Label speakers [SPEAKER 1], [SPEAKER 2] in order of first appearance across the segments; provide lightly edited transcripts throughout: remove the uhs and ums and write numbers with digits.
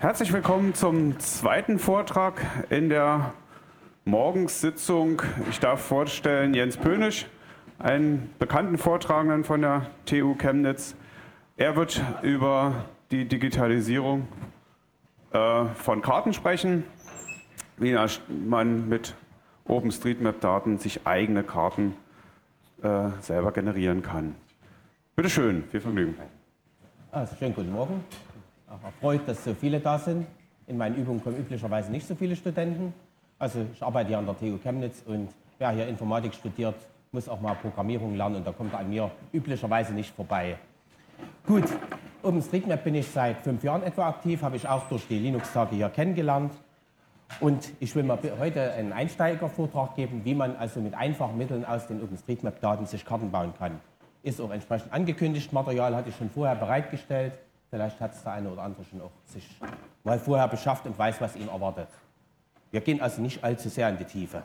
[SPEAKER 1] Herzlich willkommen zum zweiten Vortrag in der Morgenssitzung. Ich darf vorstellen Jens Pönisch, einen bekannten Vortragenden von der TU Chemnitz. Er wird über die Digitalisierung von Karten sprechen, wie man mit OpenStreetMap-Daten sich eigene Karten selber generieren kann. Bitte schön, viel Vergnügen.
[SPEAKER 2] Also schönen guten Morgen. Erfreut, dass so viele da sind. In meinen Übungen kommen üblicherweise nicht so viele Studenten. Also ich arbeite hier an der TU Chemnitz und wer hier Informatik studiert, muss auch mal Programmierung lernen und da kommt er an mir üblicherweise nicht vorbei. Gut, OpenStreetMap bin ich seit 5 Jahren etwa aktiv, habe ich auch durch die Linux-Tage hier kennengelernt. Und ich will mal heute einen Einsteigervortrag geben, wie man also mit einfachen Mitteln aus den OpenStreetMap-Daten sich Karten bauen kann. Ist auch entsprechend angekündigt, Material hatte ich schon vorher bereitgestellt. Vielleicht hat es der eine oder andere schon auch sich mal vorher beschafft und weiß, was ihn erwartet. Wir gehen also nicht allzu sehr in die Tiefe.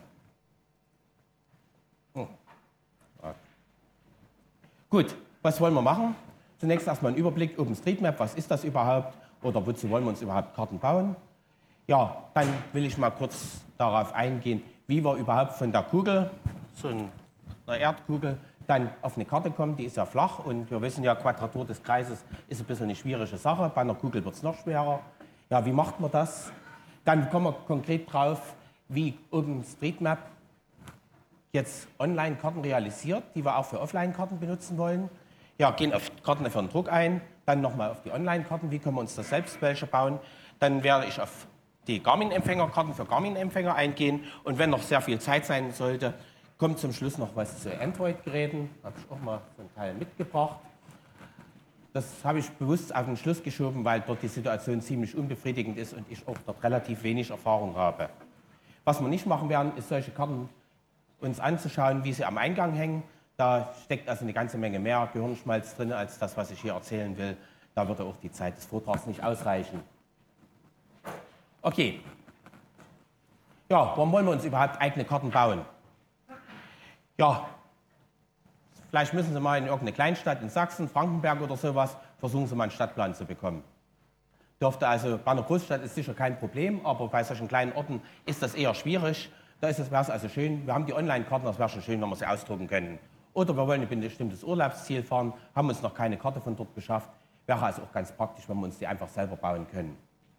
[SPEAKER 2] Gut, was wollen wir machen? Zunächst erstmal ein Überblick, OpenStreetMap, was ist das überhaupt oder wozu wollen wir uns überhaupt Karten bauen? Ja, dann will ich mal kurz darauf eingehen, wie wir überhaupt von der Kugel, so einer Erdkugel, dann auf eine Karte kommen. Die ist ja flach und wir wissen ja, Quadratur des Kreises ist ein bisschen eine schwierige Sache. Bei einer Kugel wird es noch schwerer. Ja, wie macht man das? Dann kommen wir konkret drauf, wie OpenStreetMap jetzt Online-Karten realisiert, die wir auch für Offline-Karten benutzen wollen. Ja, gehen auf Karten für den Druck ein, dann nochmal auf die Online-Karten, wie können wir uns das selbst welche bauen. Dann werde ich auf die Garmin-Empfänger-Karten für Garmin-Empfänger eingehen und wenn noch sehr viel Zeit sein sollte, kommt zum Schluss noch was zu Android-Geräten. Da habe ich auch mal so einen Teil mitgebracht. Das habe ich bewusst auf den Schluss geschoben, weil dort die Situation ziemlich unbefriedigend ist und ich auch dort relativ wenig Erfahrung habe. Was wir nicht machen werden, ist solche Karten uns anzuschauen, wie sie am Eingang hängen. Da steckt also eine ganze Menge mehr Gehirnschmalz drin, als das, was ich hier erzählen will. Da würde auch die Zeit des Vortrags nicht ausreichen. Okay. Ja, warum wollen wir uns überhaupt eigene Karten bauen? Ja, vielleicht müssen Sie mal in irgendeine Kleinstadt in Sachsen, Frankenberg oder sowas, versuchen Sie mal einen Stadtplan zu bekommen. Dürfte also, bei einer Großstadt ist sicher kein Problem, aber bei solchen kleinen Orten ist das eher schwierig. Da wäre es also schön, wir haben die Online-Karten, das wäre schon schön, wenn wir sie ausdrucken können. Oder wir wollen ein bestimmtes Urlaubsziel fahren, haben uns noch keine Karte von dort beschafft. Wäre also auch ganz praktisch, wenn wir uns die einfach selber bauen können.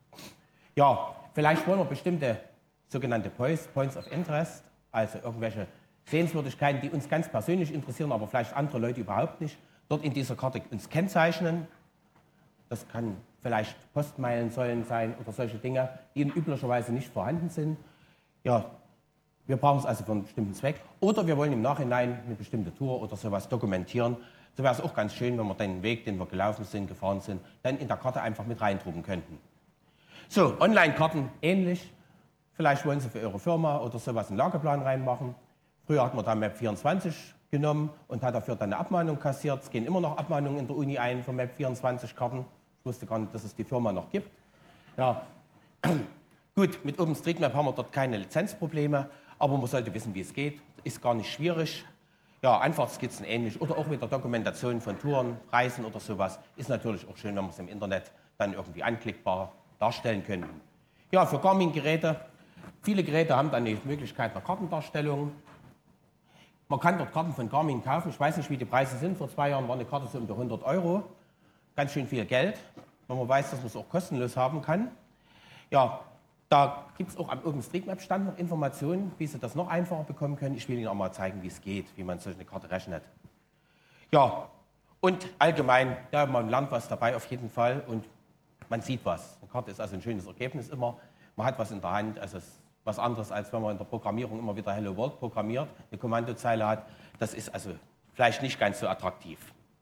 [SPEAKER 2] Ja, vielleicht wollen wir bestimmte sogenannte Points of Interest, also irgendwelche Sehenswürdigkeiten, die uns ganz persönlich interessieren, aber vielleicht andere Leute überhaupt nicht, dort in dieser Karte uns kennzeichnen. Das kann vielleicht Postmeilensäulen sein oder solche Dinge, die üblicherweise nicht vorhanden sind. Ja, wir brauchen es also für einen bestimmten Zweck. Oder wir wollen im Nachhinein eine bestimmte Tour oder sowas dokumentieren. So wäre es auch ganz schön, wenn wir den Weg, den wir gelaufen sind, gefahren sind, dann in der Karte einfach mit reindrucken könnten. So, Online-Karten ähnlich. Vielleicht wollen Sie für Ihre Firma oder sowas einen Lageplan reinmachen. Früher hat man da Map24 genommen und hat dafür dann eine Abmahnung kassiert. Es gehen immer noch Abmahnungen in der Uni ein für Map24-Karten. Ich wusste gar nicht, dass es die Firma noch gibt. Ja. Gut, mit OpenStreetMap haben wir dort keine Lizenzprobleme, aber man sollte wissen, wie es geht. Ist gar nicht schwierig. Ja, Anfahrtskizzen ähnlich oder auch mit der Dokumentation von Touren, Reisen oder sowas. Ist natürlich auch schön, wenn wir es im Internet dann irgendwie anklickbar darstellen können. Ja, für Garmin-Geräte. Viele Geräte haben dann die Möglichkeit einer Kartendarstellung. Man kann dort Karten von Garmin kaufen. Ich weiß nicht, wie die Preise sind. Vor 2 Jahren war eine Karte so um die 100 €. Ganz schön viel Geld, wenn man weiß, dass man es auch kostenlos haben kann. Ja, da gibt es auch am OpenStreetMap-Stand noch Informationen, wie Sie das noch einfacher bekommen können. Ich will Ihnen auch mal zeigen, wie es geht, wie man solche Karte rechnet. Ja, und allgemein, ja, man lernt was dabei auf jeden Fall und man sieht was. Eine Karte ist also ein schönes Ergebnis immer. Man hat was in der Hand, also es ist was anderes, als wenn man in der Programmierung immer wieder Hello World programmiert, eine Kommandozeile hat. Das ist also vielleicht nicht ganz so attraktiv.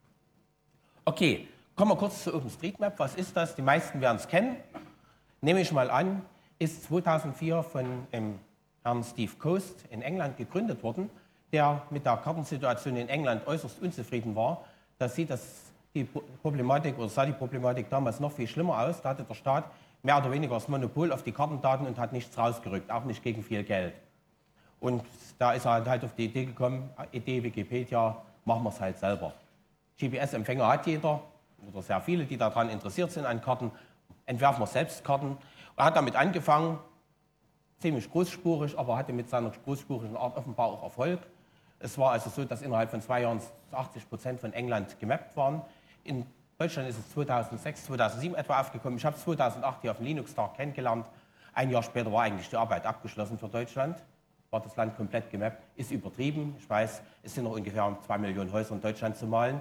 [SPEAKER 2] Okay, kommen wir kurz zu OpenStreetMap. Was ist das? Die meisten werden es kennen. Nehme ich mal an, ist 2004 von Herrn Steve Coast in England gegründet worden, der mit der Kartensituation in England äußerst unzufrieden war. Da sieht die Problematik oder sah die Problematik damals noch viel schlimmer aus. Da hatte der Staat mehr oder weniger das Monopol auf die Kartendaten und hat nichts rausgerückt, auch nicht gegen viel Geld. Und da ist er halt auf die Idee gekommen, Idee Wikipedia, machen wir es halt selber. GPS-Empfänger hat jeder, oder sehr viele, die daran interessiert sind an Karten. entwerfen wir selbst Karten. Er hat damit angefangen, ziemlich großspurig, aber hatte mit seiner großspurigen Art offenbar auch Erfolg. Es war also so, dass innerhalb von 2 Jahren 80% von England gemappt waren. In Deutschland ist es 2006, 2007 etwa aufgekommen. Ich habe es 2008 hier auf dem Linux-Tag kennengelernt. Ein Jahr später war eigentlich die Arbeit abgeschlossen für Deutschland. War das Land komplett gemappt. Ist übertrieben. Ich weiß, es sind noch ungefähr 2 Millionen Häuser in Deutschland zu malen.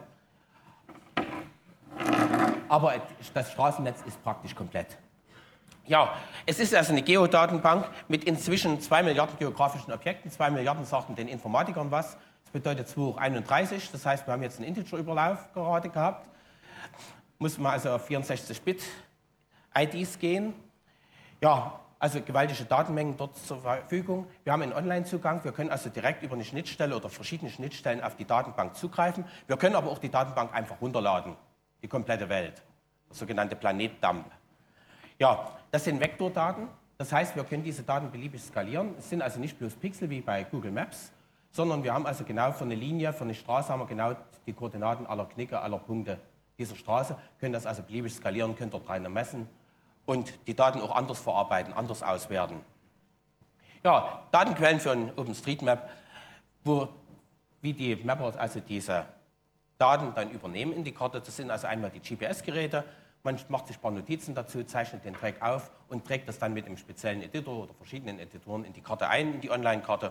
[SPEAKER 2] Aber das Straßennetz ist praktisch komplett. Ja, es ist also eine Geodatenbank mit inzwischen 2 Milliarden geografischen Objekten. 2 Milliarden sagten den Informatikern was. Das bedeutet 2 hoch 31. Das heißt, wir haben jetzt einen Integer-Überlauf gerade gehabt. Muss man also auf 64-Bit-IDs gehen. Ja, also gewaltige Datenmengen dort zur Verfügung. Wir haben einen Online-Zugang. Wir können also direkt über eine Schnittstelle oder verschiedene Schnittstellen auf die Datenbank zugreifen. Wir können aber auch die Datenbank einfach runterladen. Die komplette Welt. Das sogenannte Planetdump. Ja, das sind Vektordaten. Das heißt, wir können diese Daten beliebig skalieren. Es sind also nicht bloß Pixel wie bei Google Maps, sondern wir haben also genau für eine Linie, für eine Straße haben wir genau die Koordinaten aller Knicke, aller Punkte dieser Straße, können das also beliebig skalieren, können dort rein messen und die Daten auch anders verarbeiten, anders auswerten. Ja, Datenquellen für ein OpenStreetMap, wie die Mapper also diese Daten dann übernehmen in die Karte. Das sind also einmal die GPS-Geräte. Man macht sich ein paar Notizen dazu, zeichnet den Track auf und trägt das dann mit einem speziellen Editor oder verschiedenen Editoren in die Karte ein, in die Online-Karte.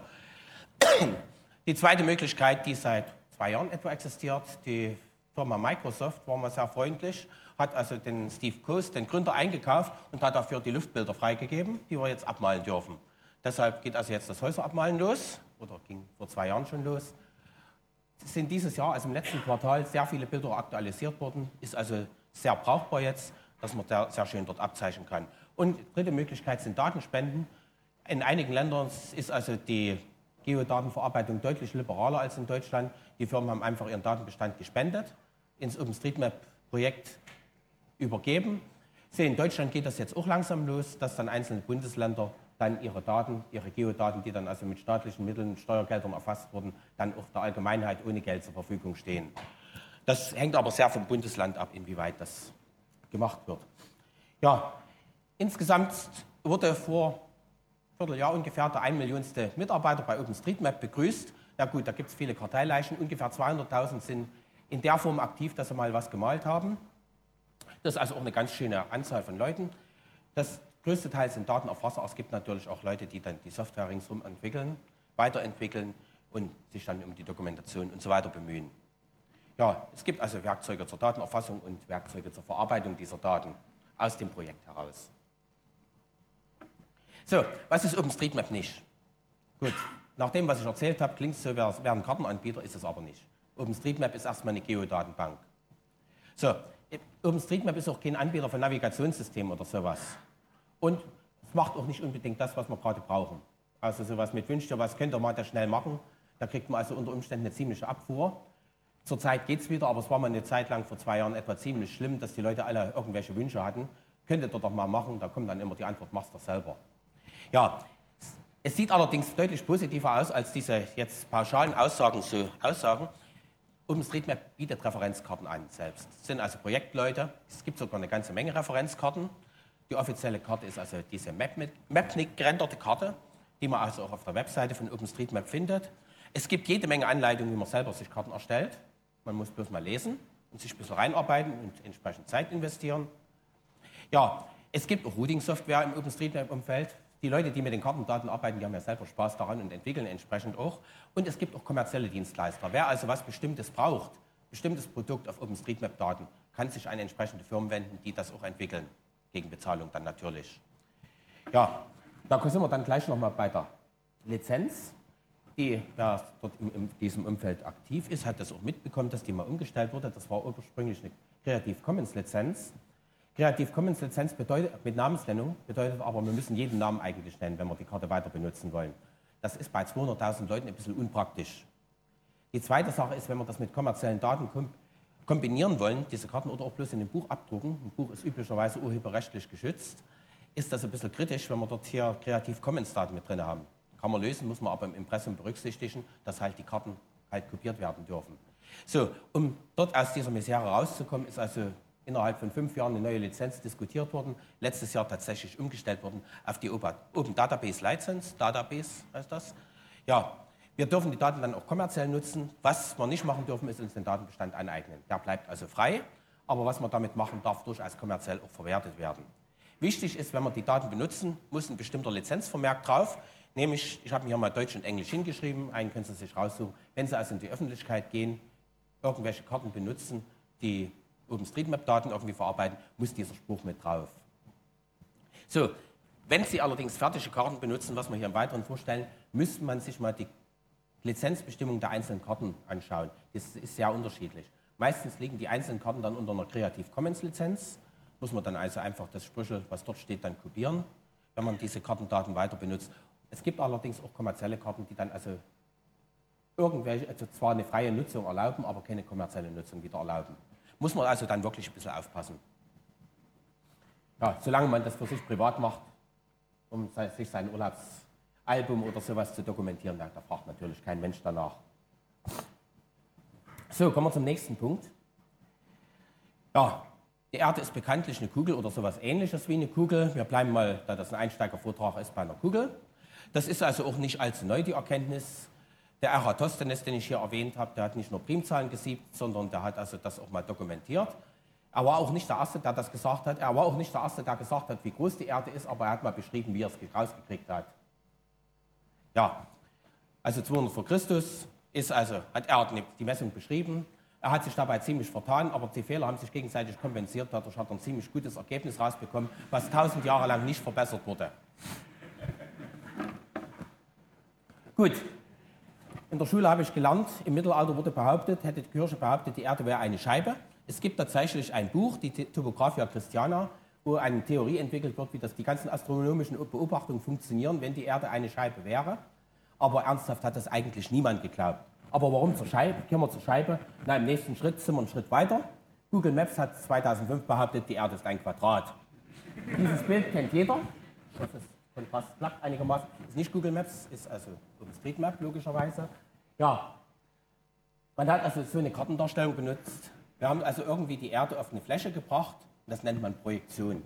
[SPEAKER 2] Die zweite Möglichkeit, die seit 2 Jahren etwa existiert, die Firma Microsoft war mal sehr freundlich, hat also den Steve Coase, den Gründer, eingekauft und hat dafür die Luftbilder freigegeben, die wir jetzt abmalen dürfen. Deshalb geht also jetzt das Häuserabmalen los, oder ging vor 2 Jahren schon los. Es sind dieses Jahr, also im letzten Quartal, sehr viele Bilder aktualisiert worden, ist also sehr brauchbar jetzt, dass man da sehr schön dort abzeichnen kann. Und dritte Möglichkeit sind Datenspenden. In einigen Ländern ist also die Geodatenverarbeitung deutlich liberaler als in Deutschland. Die Firmen haben einfach ihren Datenbestand gespendet, ins OpenStreetMap-Projekt übergeben. In Deutschland geht das jetzt auch langsam los, dass dann einzelne Bundesländer dann ihre Daten, ihre Geodaten, die dann also mit staatlichen Mitteln, Steuergeldern erfasst wurden, dann auch der Allgemeinheit ohne Geld zur Verfügung stehen. Das hängt aber sehr vom Bundesland ab, inwieweit das gemacht wird. Ja, insgesamt wurde vor einem Vierteljahr ungefähr der 1 Millionste Mitarbeiter bei OpenStreetMap begrüßt. Na gut, da gibt es viele Karteileichen. Ungefähr 200.000 sind in der Form aktiv, dass sie mal was gemalt haben. Das ist also auch eine ganz schöne Anzahl von Leuten. Das größte Teil sind Datenerfasser. Es gibt natürlich auch Leute, die dann die Software ringsum entwickeln, weiterentwickeln und sich dann um die Dokumentation und so weiter bemühen. Ja, es gibt also Werkzeuge zur Datenerfassung und Werkzeuge zur Verarbeitung dieser Daten aus dem Projekt heraus. So, was ist OpenStreetMap nicht? Gut, nach dem, was ich erzählt habe, klingt es so, wäre ein Kartenanbieter, ist es aber nicht. OpenStreetMap ist erstmal eine Geodatenbank. So, OpenStreetMap ist auch kein Anbieter von Navigationssystemen oder sowas. Und es macht auch nicht unbedingt das, was wir gerade brauchen. Also sowas mit wünscht ihr was, könnt ihr mal das schnell machen. Da kriegt man also unter Umständen eine ziemliche Abfuhr. Zurzeit geht es wieder, aber es war mal eine Zeit lang, vor 2 Jahren etwa ziemlich schlimm, dass die Leute alle irgendwelche Wünsche hatten. Könntet ihr doch mal machen, da kommt dann immer die Antwort, mach's doch selber. Ja, es sieht allerdings deutlich positiver aus, als diese jetzt pauschalen Aussagen so aussagen. OpenStreetMap bietet Referenzkarten an selbst. Es sind also Projektleute, es gibt sogar eine ganze Menge Referenzkarten. Die offizielle Karte ist also diese Mapnik gerenderte Karte, die man also auch auf der Webseite von OpenStreetMap findet. Es gibt jede Menge Anleitungen, wie man selber sich Karten erstellt. Man muss bloß mal lesen und sich ein bisschen reinarbeiten und entsprechend Zeit investieren. Ja, es gibt auch Routing-Software im OpenStreetMap-Umfeld. Die Leute, die mit den Kartendaten arbeiten, die haben ja selber Spaß daran und entwickeln entsprechend auch. Und es gibt auch kommerzielle Dienstleister. Wer also was Bestimmtes braucht, bestimmtes Produkt auf OpenStreetMap-Daten, kann sich an entsprechende Firmen wenden, die das auch entwickeln. Gegen Bezahlung dann natürlich. Ja, da sind wir dann gleich nochmal bei der Lizenz. Wer dort in diesem Umfeld aktiv ist, hat das auch mitbekommen, dass die mal umgestellt wurde. Das war ursprünglich eine Creative Commons Lizenz. Creative Commons Lizenz bedeutet, mit Namensnennung, bedeutet aber, wir müssen jeden Namen eigentlich nennen, wenn wir die Karte weiter benutzen wollen. Das ist bei 200.000 Leuten ein bisschen unpraktisch. Die zweite Sache ist, wenn wir das mit kommerziellen Daten kombinieren wollen, diese Karten oder auch bloß in einem Buch abdrucken, ein Buch ist üblicherweise urheberrechtlich geschützt, ist das ein bisschen kritisch, wenn wir dort hier Creative Commons Daten mit drin haben. Kann man lösen, muss man aber im Impressum berücksichtigen, dass halt die Karten halt kopiert werden dürfen. So, um dort aus dieser Misere rauszukommen, ist also innerhalb von 5 Jahren eine neue Lizenz diskutiert worden, letztes Jahr tatsächlich umgestellt worden auf die Open Database License, Database heißt das. Ja, wir dürfen die Daten dann auch kommerziell nutzen. Was wir nicht machen dürfen, ist uns den Datenbestand aneignen. Der bleibt also frei, aber was wir damit machen, darf durchaus kommerziell auch verwertet werden. Wichtig ist, wenn wir die Daten benutzen, muss ein bestimmter Lizenzvermerk drauf. Nämlich, ich habe mir hier mal Deutsch und Englisch hingeschrieben, einen können Sie sich raussuchen. Wenn Sie also in die Öffentlichkeit gehen, irgendwelche Karten benutzen, die OpenStreetMap-Daten irgendwie verarbeiten, muss dieser Spruch mit drauf. So, wenn Sie allerdings fertige Karten benutzen, was wir hier im Weiteren vorstellen, müsste man sich mal die Lizenzbestimmung der einzelnen Karten anschauen. Das ist sehr unterschiedlich. Meistens liegen die einzelnen Karten dann unter einer Creative Commons Lizenz. Muss man dann also einfach das Sprüchel, was dort steht, dann kopieren, wenn man diese Kartendaten weiter benutzt. Es gibt allerdings auch kommerzielle Karten, die dann also irgendwelche, also zwar eine freie Nutzung erlauben, aber keine kommerzielle Nutzung wieder erlauben. Muss man also dann wirklich ein bisschen aufpassen. Ja, solange man das für sich privat macht, um sich sein Urlaubsalbum oder sowas zu dokumentieren, da fragt natürlich kein Mensch danach. So, kommen wir zum nächsten Punkt. Ja, die Erde ist bekanntlich eine Kugel oder sowas Ähnliches wie eine Kugel. Wir bleiben mal, da das ein Einsteigervortrag ist, bei einer Kugel. Das ist also auch nicht allzu neu, die Erkenntnis. Der Eratosthenes, den ich hier erwähnt habe, der hat nicht nur Primzahlen gesiebt, sondern der hat also das auch mal dokumentiert. Er war auch nicht der Erste, der das gesagt hat. Er war auch nicht der Erste, der gesagt hat, wie groß die Erde ist, aber er hat mal beschrieben, wie er es rausgekriegt hat. Ja, also 200 vor Christus hat er die Messung beschrieben. Er hat sich dabei ziemlich vertan, aber die Fehler haben sich gegenseitig kompensiert. Dadurch hat er ein ziemlich gutes Ergebnis rausbekommen, was 1000 Jahre lang nicht verbessert wurde. Gut, in der Schule habe ich gelernt, im Mittelalter wurde behauptet, hätte die Kirche behauptet, die Erde wäre eine Scheibe. Es gibt tatsächlich ein Buch, die Topographia Christiana, wo eine Theorie entwickelt wird, wie das die ganzen astronomischen Beobachtungen funktionieren, wenn die Erde eine Scheibe wäre. Aber ernsthaft hat das eigentlich niemand geglaubt. Aber warum zur Scheibe? Gehen wir zur Scheibe. Na, im nächsten Schritt sind wir einen Schritt weiter. Google Maps hat 2005 behauptet, die Erde ist ein Quadrat. Dieses Bild kennt jeder. Das ist Kontrast klappt einigermaßen. Ist nicht Google Maps, ist also OpenStreetMap logischerweise. Ja, man hat also so eine Kartendarstellung benutzt. Wir haben also irgendwie die Erde auf eine Fläche gebracht. Das nennt man Projektion.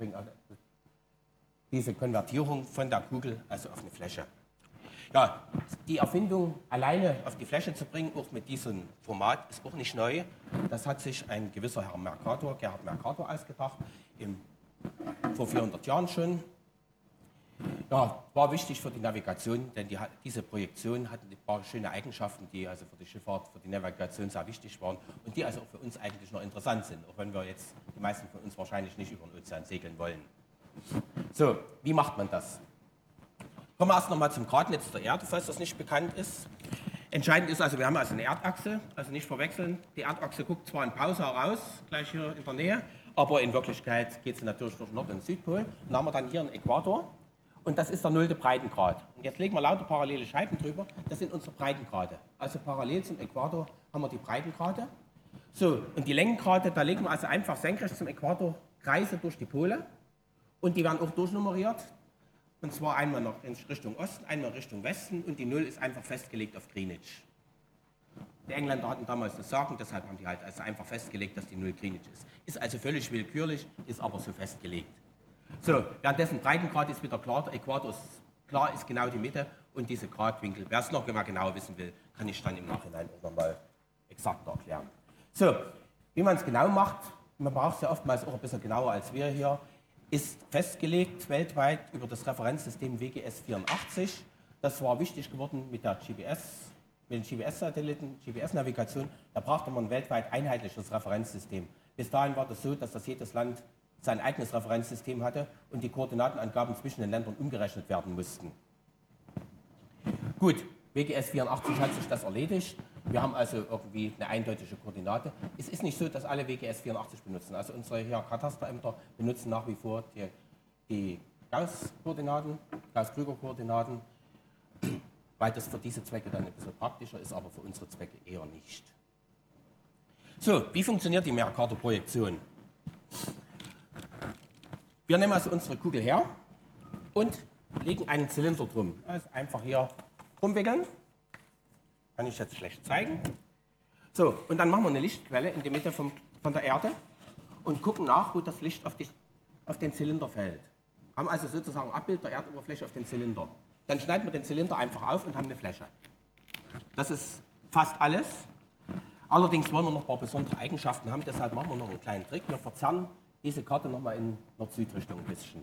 [SPEAKER 2] Diese Konvertierung von der Kugel also auf eine Fläche. Ja, die Erfindung, alleine auf die Fläche zu bringen, auch mit diesem Format, ist auch nicht neu. Das hat sich ein gewisser Herr Mercator, Gerhard Mercator, ausgedacht, vor 400 Jahren schon. Ja, war wichtig für die Navigation, denn diese Projektion hatte ein paar schöne Eigenschaften, die also für die Schifffahrt, für die Navigation sehr wichtig waren und die also auch für uns eigentlich noch interessant sind, auch wenn wir jetzt, die meisten von uns wahrscheinlich nicht über den Ozean segeln wollen. So, wie macht man das? Kommen wir erst noch mal zum Gradnetz der Erde, falls das nicht bekannt ist. Entscheidend ist also, wir haben also eine Erdachse, also nicht verwechseln. Die Erdachse guckt zwar in Pausa raus, gleich hier in der Nähe, aber in Wirklichkeit geht sie natürlich durch Nord- und Südpol. Dann haben wir dann hier einen Äquator. Und das ist der 0. Breitengrad. Und jetzt legen wir lauter parallele Scheiben drüber. Das sind unsere Breitengrade. Also parallel zum Äquator haben wir die Breitengrade. So, und die Längengrade, da legen wir also einfach senkrecht zum Äquator Kreise durch die Pole. Und die werden auch durchnummeriert. Und zwar einmal noch in Richtung Osten, einmal Richtung Westen. Und die 0 ist einfach festgelegt auf Greenwich. Die Engländer hatten damals das Sagen, deshalb haben die halt also einfach festgelegt, dass die 0 Greenwich ist. Ist also völlig willkürlich, ist aber so festgelegt. So, währenddessen Breitengrad ist wieder klar, der Äquator ist klar, ist genau die Mitte und diese Gradwinkel. Wer es noch mal genauer wissen will, kann ich dann im Nachhinein auch noch mal exakter erklären. So, wie man es genau macht, man braucht es ja oftmals auch ein bisschen genauer als wir hier, ist festgelegt weltweit über das Referenzsystem WGS 84. Das war wichtig geworden mit den GPS-Satelliten, GPS-Navigation. Da brauchte man ein weltweit einheitliches Referenzsystem. Bis dahin war das so, dass das jedes Land sein eigenes Referenzsystem hatte und die Koordinatenangaben zwischen den Ländern umgerechnet werden mussten. Gut, WGS 84 hat sich das erledigt. Wir haben also irgendwie eine eindeutige Koordinate. Es ist nicht so, dass alle WGS 84 benutzen. Also unsere hier Katasterämter benutzen nach wie vor die Gauss-Koordinaten, Gauss-Krüger-Koordinaten, weil das für diese Zwecke dann ein bisschen praktischer ist, aber für unsere Zwecke eher nicht. So, wie funktioniert die Mercator-Projektion? Wir nehmen also unsere Kugel her und legen einen Zylinder drum. Also einfach hier rumwickeln. Kann ich jetzt schlecht zeigen. So, und dann machen wir eine Lichtquelle in die Mitte von der Erde. und gucken nach, wo das Licht auf den Zylinder fällt. Haben also sozusagen ein Abbild der Erdoberfläche auf den Zylinder. Dann schneiden wir den Zylinder einfach auf und haben eine Fläche. Das ist fast alles. Allerdings wollen wir noch ein paar besondere Eigenschaften haben, deshalb machen wir noch einen kleinen Trick. Wir verzerren diese Karte nochmal in Nord-Süd-Richtung ein bisschen.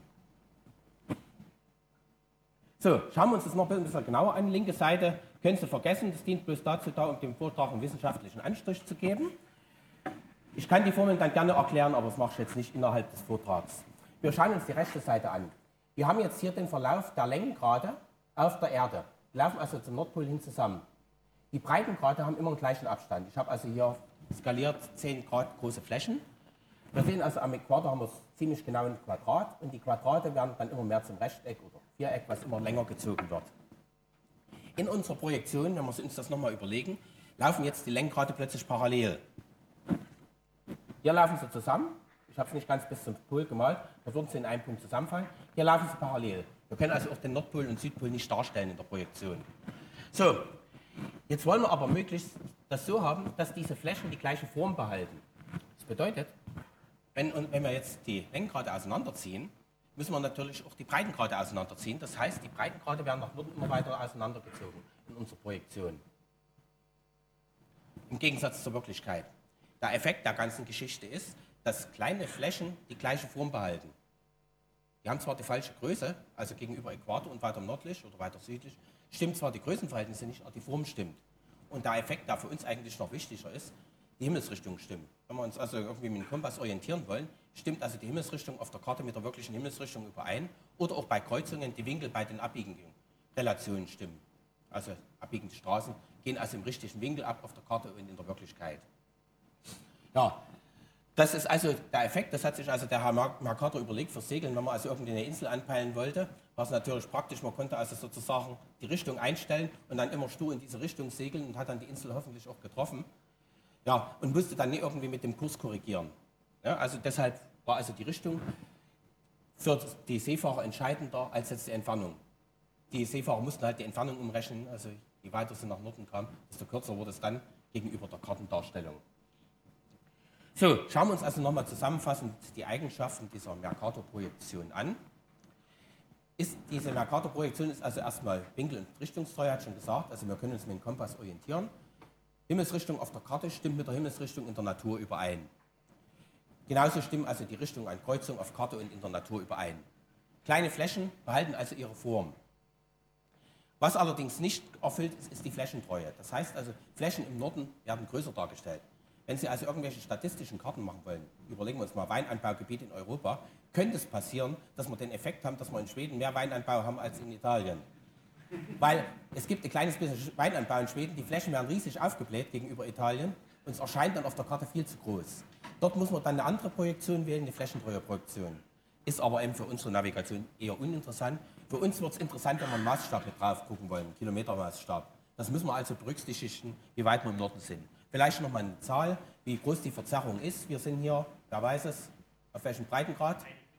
[SPEAKER 2] So, schauen wir uns das noch ein bisschen genauer an. Linke Seite können Sie vergessen, das dient bloß dazu da, um dem Vortrag einen wissenschaftlichen Anstrich zu geben. Ich kann die Formeln dann gerne erklären, aber das mache ich jetzt nicht innerhalb des Vortrags. Wir schauen uns die rechte Seite an. Wir haben jetzt hier den Verlauf der Längengrade auf der Erde. Die laufen also zum Nordpol hin zusammen. Die Breitengrade haben immer einen gleichen Abstand. Ich habe also hier skaliert 10 Grad große Flächen. Wir sehen also am Äquator haben wir es ziemlich genau ein Quadrat und die Quadrate werden dann immer mehr zum Rechteck oder Viereck, was immer länger gezogen wird. In unserer Projektion, wenn wir uns das nochmal überlegen, laufen jetzt die Längengrade plötzlich parallel. Hier laufen sie zusammen. Ich habe es nicht ganz bis zum Pol gemalt, da würden sie in einem Punkt zusammenfallen. Hier laufen sie parallel. Wir können also auch den Nordpol und Südpol nicht darstellen in der Projektion. So, jetzt wollen wir aber möglichst das so haben, dass diese Flächen die gleiche Form behalten. Das bedeutet, wenn wir jetzt die Längengrade auseinanderziehen, müssen wir natürlich auch die Breitengrade auseinanderziehen. Das heißt, die Breitengrade werden nach Norden immer weiter auseinandergezogen in unserer Projektion. Im Gegensatz zur Wirklichkeit. Der Effekt der ganzen Geschichte ist, dass kleine Flächen die gleiche Form behalten. Die haben zwar die falsche Größe, also gegenüber Äquator und weiter nördlich oder weiter südlich, stimmt zwar die Größenverhältnisse nicht, aber die Form stimmt. Und der Effekt, der für uns eigentlich noch wichtiger ist, die Himmelsrichtung stimmt. Wenn wir uns also irgendwie mit dem Kompass orientieren wollen, stimmt also die Himmelsrichtung auf der Karte mit der wirklichen Himmelsrichtung überein oder auch bei Kreuzungen die Winkel bei den abbiegenden Relationen stimmen. Also abbiegende Straßen gehen also im richtigen Winkel ab auf der Karte und in der Wirklichkeit. Ja, das ist also der Effekt, das hat sich also der Herr Mercator überlegt für Segeln, wenn man also irgendwie eine Insel anpeilen wollte, war es natürlich praktisch, man konnte also sozusagen die Richtung einstellen und dann immer stur in diese Richtung segeln und hat dann die Insel hoffentlich auch getroffen. Ja, und musste dann nicht irgendwie mit dem Kurs korrigieren. Ja, also deshalb war also die Richtung für die Seefahrer entscheidender als jetzt die Entfernung. Die Seefahrer mussten halt die Entfernung umrechnen, also je weiter sie nach Norden kamen, desto kürzer wurde es dann gegenüber der Kartendarstellung. So, schauen wir uns also nochmal zusammenfassend die Eigenschaften dieser Mercator-Projektion an. Diese Mercator-Projektion ist also erstmal winkel- und richtungstreu, hat schon gesagt, also wir können uns mit dem Kompass orientieren. Himmelsrichtung auf der Karte stimmt mit der Himmelsrichtung in der Natur überein. Genauso stimmen also die Richtungen an Kreuzung auf Karte und in der Natur überein. Kleine Flächen behalten also ihre Form. Was allerdings nicht erfüllt ist, ist die Flächentreue. Das heißt also, Flächen im Norden werden größer dargestellt. Wenn Sie also irgendwelche statistischen Karten machen wollen, überlegen wir uns mal Weinanbaugebiet in Europa, könnte es passieren, dass wir den Effekt haben, dass wir in Schweden mehr Weinanbau haben als in Italien. Weil es gibt ein kleines bisschen Weinanbau in Schweden, die Flächen werden riesig aufgebläht gegenüber Italien und es erscheint dann auf der Karte viel zu groß. Dort muss man dann eine andere Projektion wählen, eine flächentreue Projektion. Ist aber eben für unsere Navigation eher uninteressant. Für uns wird es interessant, wenn wir einen Maßstab mit drauf gucken wollen, einen Kilometermaßstab. Das müssen wir also berücksichtigen, wie weit wir im Norden sind. Vielleicht noch mal eine Zahl, wie groß die Verzerrung ist. Wir sind hier, wer weiß es, auf welchem Breitengrad?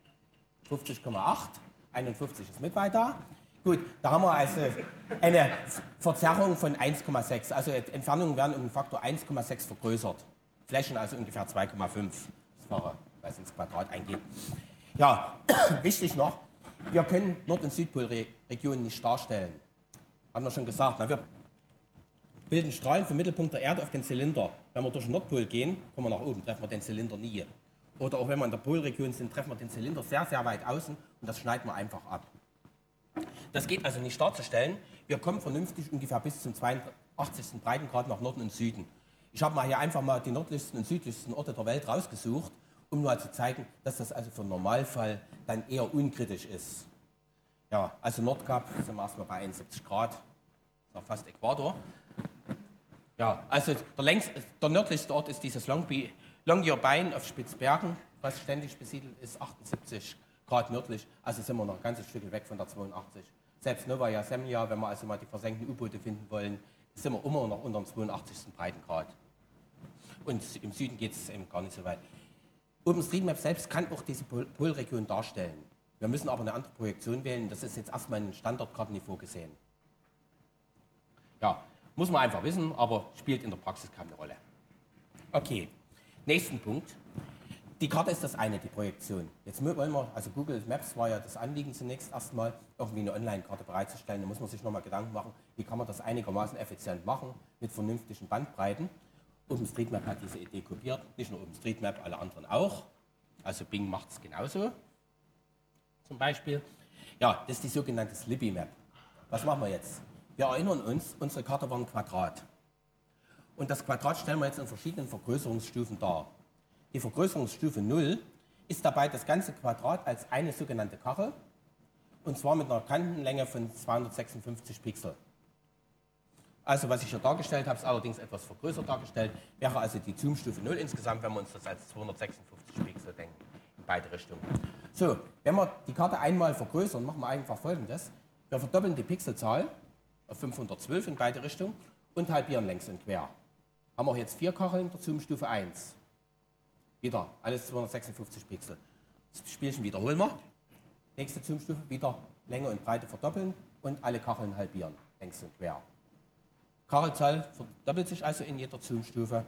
[SPEAKER 2] 50,8. 51 ist mit weiter. Gut, da haben wir also eine Verzerrung von 1,6. Also Entfernungen werden um den Faktor 1,6 vergrößert. Flächen also ungefähr 2,5. Das wäre, weil es ins Quadrat eingeht. Ja, wichtig noch, wir können Nord- und Südpolregionen nicht darstellen. Haben wir schon gesagt. Na, wir bilden Strahlen vom Mittelpunkt der Erde auf den Zylinder. Wenn wir durch den Nordpol gehen, kommen wir nach oben, treffen wir den Zylinder nie. Oder auch wenn wir in der Polregion sind, treffen wir den Zylinder sehr, sehr weit außen und das schneiden wir einfach ab. Das geht also nicht darzustellen. Wir kommen vernünftig ungefähr bis zum 82. Breitengrad nach Norden und Süden. Ich habe mal hier einfach mal die nördlichsten und südlichsten Orte der Welt rausgesucht, um mal zu zeigen, dass das also für einen Normalfall dann eher unkritisch ist. Ja, also Nordkap sind wir erstmal bei 71 Grad, das ist noch fast Äquator. Ja, also der nördlichste Ort ist dieses Longyearbyen auf Spitzbergen, was ständig besiedelt ist, 78 Grad nördlich, also sind wir noch ein ganzes Stück weg von der 82. Selbst Novaya Zemlja, wenn wir also mal die versenkten U-Boote finden wollen, sind wir immer noch unter dem 82. Breitengrad. Und im Süden geht es eben gar nicht so weit. OpenStreetMap selbst kann auch diese Polregion darstellen. Wir müssen aber eine andere Projektion wählen, das ist jetzt erstmal in Standardkarten nicht vorgesehen. Ja, muss man einfach wissen, aber spielt in der Praxis keine Rolle. Okay, nächsten Punkt. Die Karte ist das eine, die Projektion. Jetzt wollen wir, also Google Maps war ja das Anliegen zunächst erstmal, irgendwie eine Online-Karte bereitzustellen. Da muss man sich nochmal Gedanken machen, wie kann man das einigermaßen effizient machen, mit vernünftigen Bandbreiten. OpenStreetMap hat diese Idee kopiert, nicht nur OpenStreetMap, alle anderen auch. Also Bing macht es genauso, zum Beispiel. Ja, das ist die sogenannte Slippy Map. Was machen wir jetzt? Wir erinnern uns, unsere Karte war ein Quadrat. Und das Quadrat stellen wir jetzt in verschiedenen Vergrößerungsstufen dar. Die Vergrößerungsstufe 0 ist dabei das ganze Quadrat als eine sogenannte Kachel, und zwar mit einer Kantenlänge von 256 Pixel. Also was ich hier dargestellt habe, ist allerdings etwas vergrößert dargestellt, wäre also die Zoomstufe 0 insgesamt, wenn wir uns das als 256 Pixel denken, in beide Richtungen. So, wenn wir die Karte einmal vergrößern, machen wir einfach Folgendes. Wir verdoppeln die Pixelzahl auf 512 in beide Richtungen und halbieren längs und quer. Haben wir jetzt 4 Kacheln der Zoomstufe 1. Wieder, alles 256 Pixel. Das Spielchen wiederholen wir. Nächste Zoomstufe, wieder Länge und Breite verdoppeln und alle Kacheln halbieren, längs und quer. Kachelzahl verdoppelt sich also in jeder Zoomstufe.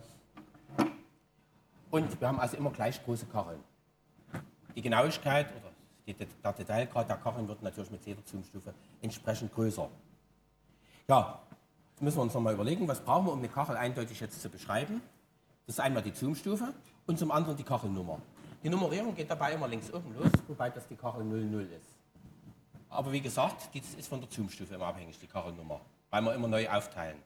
[SPEAKER 2] Und wir haben also immer gleich große Kacheln. Die Genauigkeit oder der Detailgrad der Kacheln wird natürlich mit jeder Zoomstufe entsprechend größer. Ja, jetzt müssen wir uns nochmal überlegen, was brauchen wir, um eine Kachel eindeutig jetzt zu beschreiben. Das ist einmal die Zoomstufe und zum anderen die Kachelnummer. Die Nummerierung geht dabei immer links oben los, wobei das die Kachel 00 ist. Aber wie gesagt, das ist von der Zoomstufe immer abhängig, die Kachelnummer, weil wir immer neu aufteilen.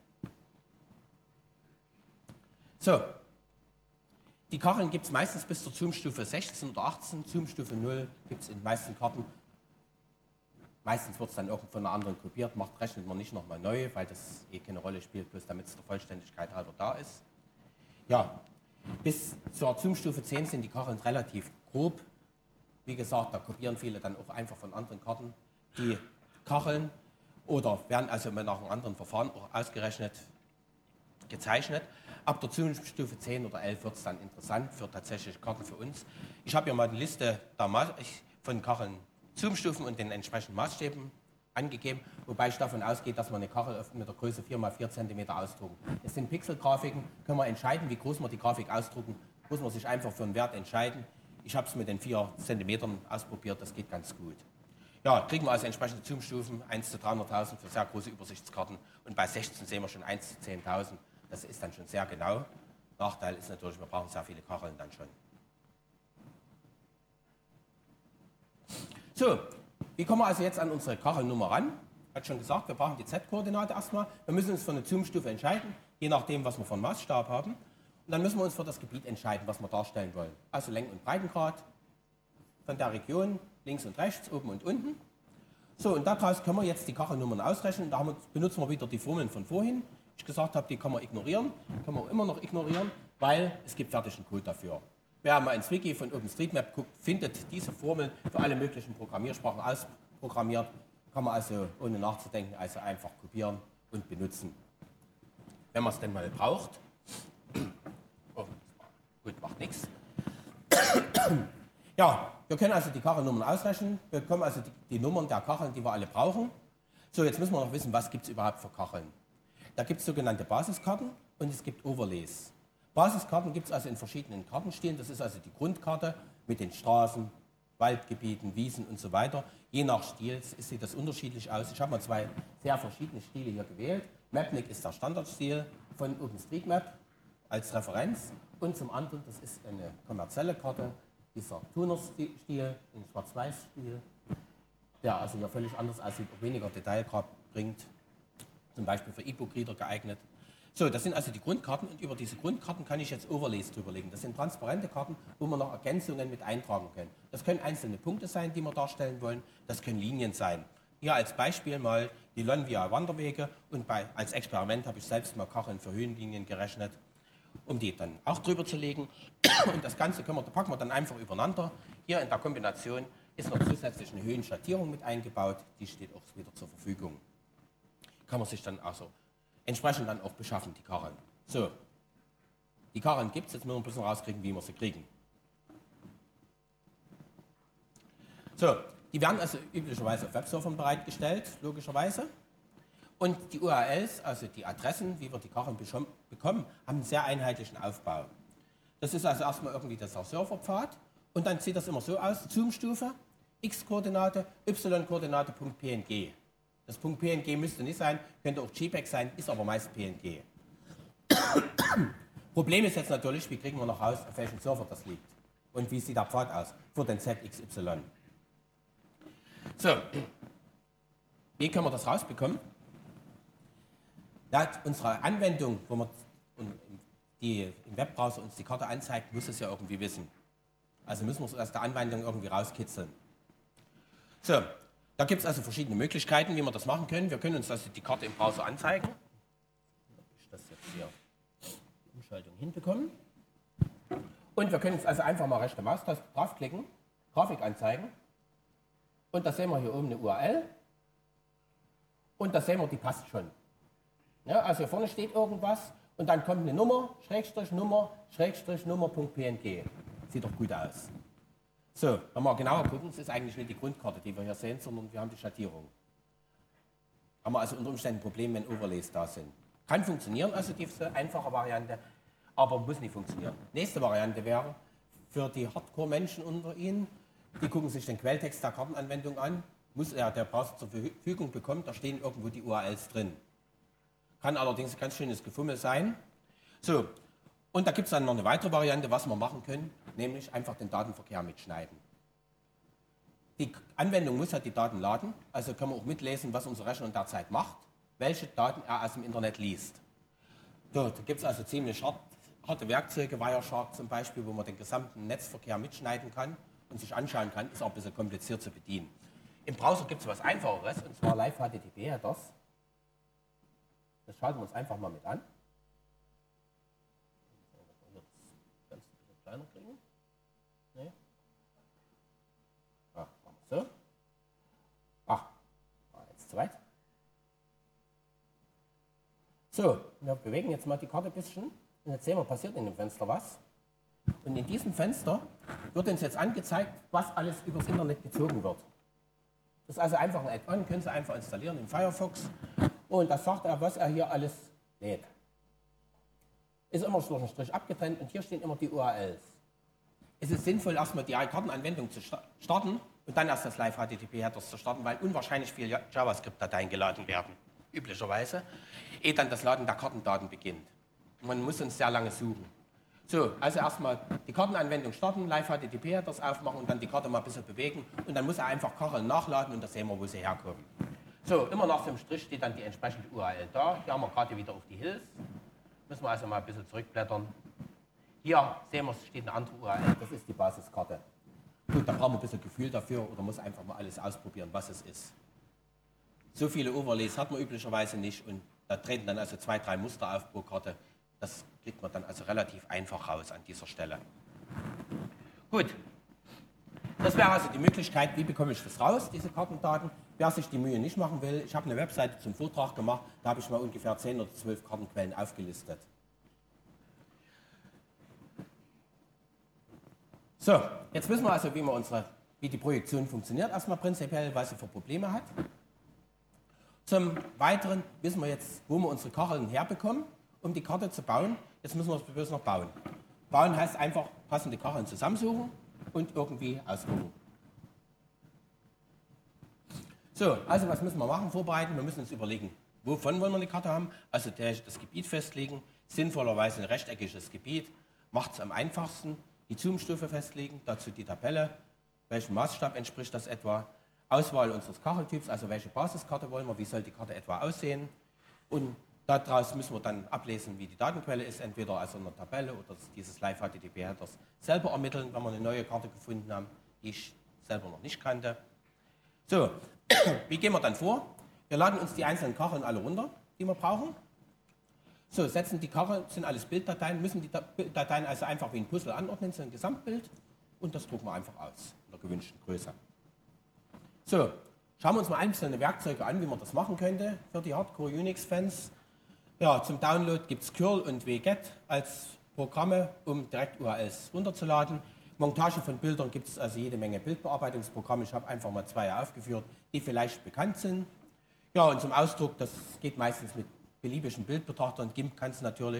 [SPEAKER 2] So, die Kacheln gibt es meistens bis zur Zoomstufe 16 oder 18. Zoomstufe 0 gibt es in den meisten Karten. Meistens wird es dann irgendwo von einer anderen kopiert, rechnet man nicht nochmal neu, weil das eh keine Rolle spielt, bloß damit es der Vollständigkeit halber da ist. Ja, bis zur Zoomstufe 10 sind die Kacheln relativ grob. Wie gesagt, da kopieren viele dann auch einfach von anderen Karten die Kacheln oder werden also nach einem anderen Verfahren auch ausgerechnet, gezeichnet. Ab der Zoomstufe 10 oder 11 wird es dann interessant für tatsächliche Karten für uns. Ich habe hier mal eine Liste von Kacheln, Zoomstufen und den entsprechenden Maßstäben angegeben, wobei ich davon ausgehe, dass wir eine Kachel mit der Größe 4 x 4 cm ausdrucken. Es sind Pixelgrafiken, können wir entscheiden, wie groß wir die Grafik ausdrucken, muss man sich einfach für einen Wert entscheiden. Ich habe es mit den 4 cm ausprobiert, das geht ganz gut. Ja, kriegen wir also entsprechende Zoomstufen, 1 zu 300.000 für sehr große Übersichtskarten und bei 16 sehen wir schon 1 zu 10.000, das ist dann schon sehr genau. Nachteil ist natürlich, wir brauchen sehr viele Kacheln dann schon. So, wie kommen wir also jetzt an unsere Kachelnummer ran? Ich hatte schon gesagt, wir brauchen die Z-Koordinate erstmal. Wir müssen uns für eine Zoomstufe entscheiden, je nachdem, was wir für einen Maßstab haben. Und dann müssen wir uns für das Gebiet entscheiden, was wir darstellen wollen. Also Längen- und Breitengrad von der Region, links und rechts, oben und unten. So, und daraus können wir jetzt die Kachelnummern ausrechnen. Da benutzen wir wieder die Formeln von vorhin. Ich gesagt habe, die kann man ignorieren, kann man immer noch ignorieren, weil es gibt fertigen Code dafür. Wer mal ins Wiki von OpenStreetMap guckt, findet diese Formel für alle möglichen Programmiersprachen ausprogrammiert. Kann man also ohne nachzudenken also einfach kopieren und benutzen. Wenn man es denn mal braucht. Oh, gut, macht nichts. Ja, wir können also die Kachelnummern ausrechnen. Wir bekommen also die Nummern der Kacheln, die wir alle brauchen. So, jetzt müssen wir noch wissen, was gibt es überhaupt für Kacheln. Da gibt es sogenannte Basiskarten und es gibt Overlays. Basiskarten gibt es also in verschiedenen Kartenstilen. Das ist also die Grundkarte mit den Straßen, Waldgebieten, Wiesen und so weiter. Je nach Stil sieht das unterschiedlich aus. Ich habe mal 2 sehr verschiedene Stile hier gewählt. Mapnik ist der Standardstil von OpenStreetMap als Referenz. Und zum anderen, das ist eine kommerzielle Karte, dieser Tuner-Stil, ein Schwarz-Weiß-Stil, der also hier völlig anders aussieht, auch weniger Detailgrad bringt, zum Beispiel für E-Book-Reader geeignet. So, das sind also die Grundkarten und über diese Grundkarten kann ich jetzt Overlays drüberlegen. Das sind transparente Karten, wo man noch Ergänzungen mit eintragen kann. Das können einzelne Punkte sein, die wir darstellen wollen. Das können Linien sein. Hier als Beispiel mal die Lonvia-Wanderwege und als Experiment habe ich selbst mal Kacheln für Höhenlinien gerechnet, um die dann auch drüber zu legen. Und das Ganze packen wir dann einfach übereinander. Hier in der Kombination ist noch zusätzlich eine Höhenschattierung mit eingebaut. Die steht auch wieder zur Verfügung. Kann man sich dann also entsprechend dann auch beschaffen, die Kacheln. So, die Kacheln gibt es, jetzt müssen wir ein bisschen rauskriegen, wie wir sie kriegen. So, die werden also üblicherweise auf Webservern bereitgestellt, logischerweise. Und die URLs, also die Adressen, wie wir die Kacheln bekommen, haben einen sehr einheitlichen Aufbau. Das ist also erstmal irgendwie der Serverpfad. Und dann sieht das immer so aus, Zoom-Stufe, X-Koordinate, Y-Koordinate, .png. Das .png müsste nicht sein, könnte auch JPEG sein, ist aber meist PNG. Problem ist jetzt natürlich, wie kriegen wir noch raus, auf welchem Server das liegt. Und wie sieht der Pfad aus für den ZXY. So, wie können wir das rausbekommen? Ja, unsere Anwendung, wo wir die im Webbrowser uns die Karte anzeigt, muss es ja irgendwie wissen. Also müssen wir es aus der Anwendung irgendwie rauskitzeln. So, da gibt es also verschiedene Möglichkeiten, wie wir das machen können. Wir können uns also die Karte im Browser anzeigen. Ob ich das jetzt hier die Umschaltung hinbekommen. Und wir können jetzt also einfach mal rechte Maustaste draufklicken, Grafik anzeigen. Und da sehen wir hier oben eine URL. Und da sehen wir, die passt schon. Ja, also hier vorne steht irgendwas und dann kommt eine Nummer, Nummer.png. Sieht doch gut aus. So, wenn wir genauer gucken, es ist eigentlich nicht die Grundkarte, die wir hier sehen, sondern wir haben die Schattierung. Haben wir also unter Umständen ein Problem, wenn Overlays da sind. Kann funktionieren, also diese einfache Variante, aber muss nicht funktionieren. Nächste Variante wäre für die Hardcore-Menschen unter Ihnen, die gucken sich den Quelltext der Kartenanwendung an, muss er der Browser zur Verfügung bekommen, da stehen irgendwo die URLs drin. Kann allerdings ein ganz schönes Gefummel sein. So, und da gibt es dann noch eine weitere Variante, was wir machen können, nämlich einfach den Datenverkehr mitschneiden. Die Anwendung muss ja die Daten laden, also können wir auch mitlesen, was unser Rechner in der Zeit macht, welche Daten er aus dem Internet liest. So, da gibt es also ziemlich harte Werkzeuge, Wireshark zum Beispiel, wo man den gesamten Netzverkehr mitschneiden kann und sich anschauen kann, ist auch ein bisschen kompliziert zu bedienen. Im Browser gibt es was Einfacheres, und zwar Live-HTTP-Headers. Das schalten wir uns einfach mal mit an. Das ein bisschen kleiner kriegen. Nee. Ah, machen wir so. Ach, war jetzt zu weit. So, wir bewegen jetzt mal die Karte ein bisschen. Und jetzt sehen wir, passiert in dem Fenster was. Und in diesem Fenster wird uns jetzt angezeigt, was alles übers Internet gezogen wird. Das ist also einfach ein Add-on, können Sie einfach installieren im Firefox. Und das sagt er, was er hier alles lädt. Ist immer durch einen Strich abgetrennt und hier stehen immer die URLs. Es ist sinnvoll, erstmal die Kartenanwendung zu starten und dann erst das Live-HTTP-Headers zu starten, weil unwahrscheinlich viele JavaScript-Dateien geladen werden, üblicherweise, ehe dann das Laden der Kartendaten beginnt. Man muss uns sehr lange suchen. So, also erstmal die Kartenanwendung starten, Live-HTTP-Headers aufmachen und dann die Karte mal ein bisschen bewegen und dann muss er einfach Kacheln nachladen und da sehen wir, wo sie herkommen. So, immer nach dem Strich steht dann die entsprechende URL da. Hier haben wir gerade wieder auf die Hills. Müssen wir also mal ein bisschen zurückblättern. Hier sehen wir, es steht eine andere URL. Das ist die Basiskarte. Gut, da brauchen wir ein bisschen Gefühl dafür oder muss einfach mal alles ausprobieren, was es ist. So viele Overlays hat man üblicherweise nicht und da treten dann also 2, 3 Muster auf pro Karte. Das kriegt man dann also relativ einfach raus an dieser Stelle. Gut. Das wäre also die Möglichkeit, wie bekomme ich das raus, diese Kartendaten. Wer sich die Mühe nicht machen will, ich habe eine Webseite zum Vortrag gemacht, da habe ich mal ungefähr 10 oder 12 Kartenquellen aufgelistet. So, jetzt wissen wir also, wie die Projektion funktioniert, erstmal prinzipiell, was sie für Probleme hat. Zum Weiteren wissen wir jetzt, wo wir unsere Kacheln herbekommen, um die Karte zu bauen. Jetzt müssen wir es bloß noch bauen. Bauen heißt einfach passende Kacheln zusammensuchen und irgendwie ausdrucken. So, also was müssen wir machen? Vorbereiten. Wir müssen uns überlegen, wovon wollen wir eine Karte haben. Also das Gebiet festlegen, sinnvollerweise ein rechteckiges Gebiet. Macht es am einfachsten. Die Zoom-Stufe festlegen, dazu die Tabelle. Welchem Maßstab entspricht das etwa? Auswahl unseres Kacheltyps, also welche Basiskarte wollen wir, wie soll die Karte etwa aussehen. Und daraus müssen wir dann ablesen, wie die Datenquelle ist, entweder also in der Tabelle oder dieses Live-HTTP-Headers selber ermitteln, wenn wir eine neue Karte gefunden haben, die ich selber noch nicht kannte. So, wie gehen wir dann vor? Wir laden uns die einzelnen Kacheln alle runter, die wir brauchen. So, setzen die Kacheln, sind alles Bilddateien, müssen die Dateien also einfach wie ein Puzzle anordnen, so ein Gesamtbild und das drucken wir einfach aus, in der gewünschten Größe. So, schauen wir uns mal einzelne Werkzeuge an, wie man das machen könnte für die Hardcore-Unix-Fans. Ja, zum Download gibt es curl und wget als Programme, um direkt URLs runterzuladen. Montage von Bildern gibt es also jede Menge Bildbearbeitungsprogramme. Ich habe einfach mal 2 aufgeführt, die vielleicht bekannt sind. Ja, und zum Ausdruck, das geht meistens mit beliebigen Bildbetrachtern. GIMP kann es natürlich.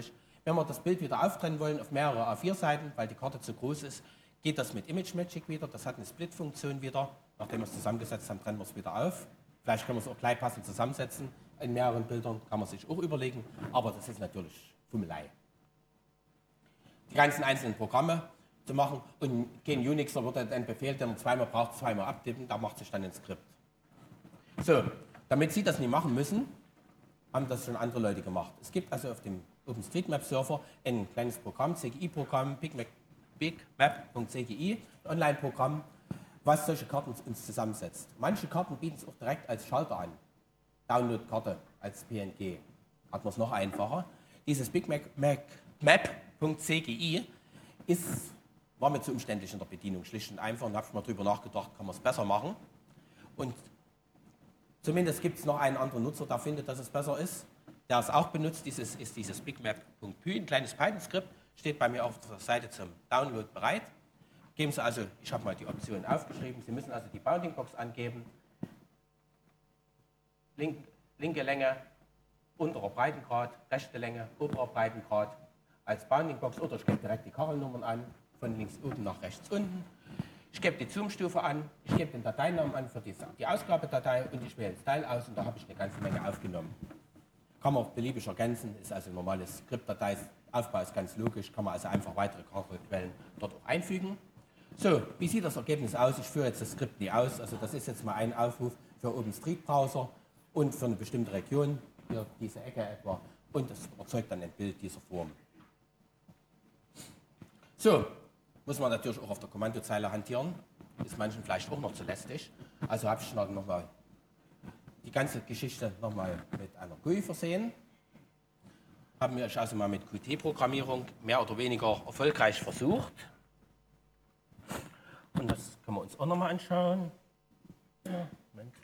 [SPEAKER 2] Wenn wir das Bild wieder auftrennen wollen auf mehrere A4-Seiten, weil die Karte zu groß ist, geht das mit Image Magic wieder. Das hat eine Split-Funktion wieder. Nachdem wir es zusammengesetzt haben, trennen wir es wieder auf. Vielleicht können wir es auch gleich passend zusammensetzen. In mehreren Bildern kann man sich auch überlegen, aber das ist natürlich Fummelei. Die ganzen einzelnen Programme zu machen und kein Unixer würde einen Befehl, den man zweimal braucht, zweimal abtippen, da macht sich dann ein Skript. So, damit Sie das nicht machen müssen, haben das schon andere Leute gemacht. Es gibt also auf dem OpenStreetMap-Server ein kleines Programm, CGI-Programm, bigmap.cgi, ein Online-Programm, was solche Karten uns zusammensetzt. Manche Karten bieten es auch direkt als Schalter an. Download-Karte als PNG. Hat man es noch einfacher. Dieses bigmap.cgi war mir zu umständlich in der Bedienung, schlicht und einfach, und habe ich mal drüber nachgedacht, kann man es besser machen. Und zumindest gibt es noch einen anderen Nutzer, der findet, dass es besser ist, der es auch benutzt. Ist dieses bigmap.py, ein kleines Python-Skript, steht bei mir auf der Seite zum Download bereit. Geben Sie also, ich habe mal die Option aufgeschrieben, Sie müssen also die Bounding-Box angeben, linke Länge, unterer Breitengrad, rechte Länge, oberer Breitengrad als Bounding-Box, oder ich gebe direkt die Kachelnummern an, von links oben nach rechts unten. Ich gebe die Zoom-Stufe an, ich gebe den Dateinamen an für die Ausgabedatei und ich wähle Style aus und da habe ich eine ganze Menge aufgenommen. Kann man auch beliebig ergänzen, ist also ein normales Skriptdatei, Aufbau ist ganz logisch, kann man also einfach weitere Kachelquellen dort auch einfügen. So, wie sieht das Ergebnis aus? Ich führe jetzt das Skript nie aus, also das ist jetzt mal ein Aufruf für OpenStreet-Browser und für eine bestimmte Region, hier diese Ecke etwa, und das erzeugt dann ein Bild dieser Form. So, muss man natürlich auch auf der Kommandozeile hantieren, ist manchen vielleicht auch noch zu lästig, also habe ich nochmal die ganze Geschichte nochmal mit einer GUI versehen, haben wir also mal mit Qt-Programmierung mehr oder weniger erfolgreich versucht. Und das können wir uns auch nochmal anschauen. Ja, Moment.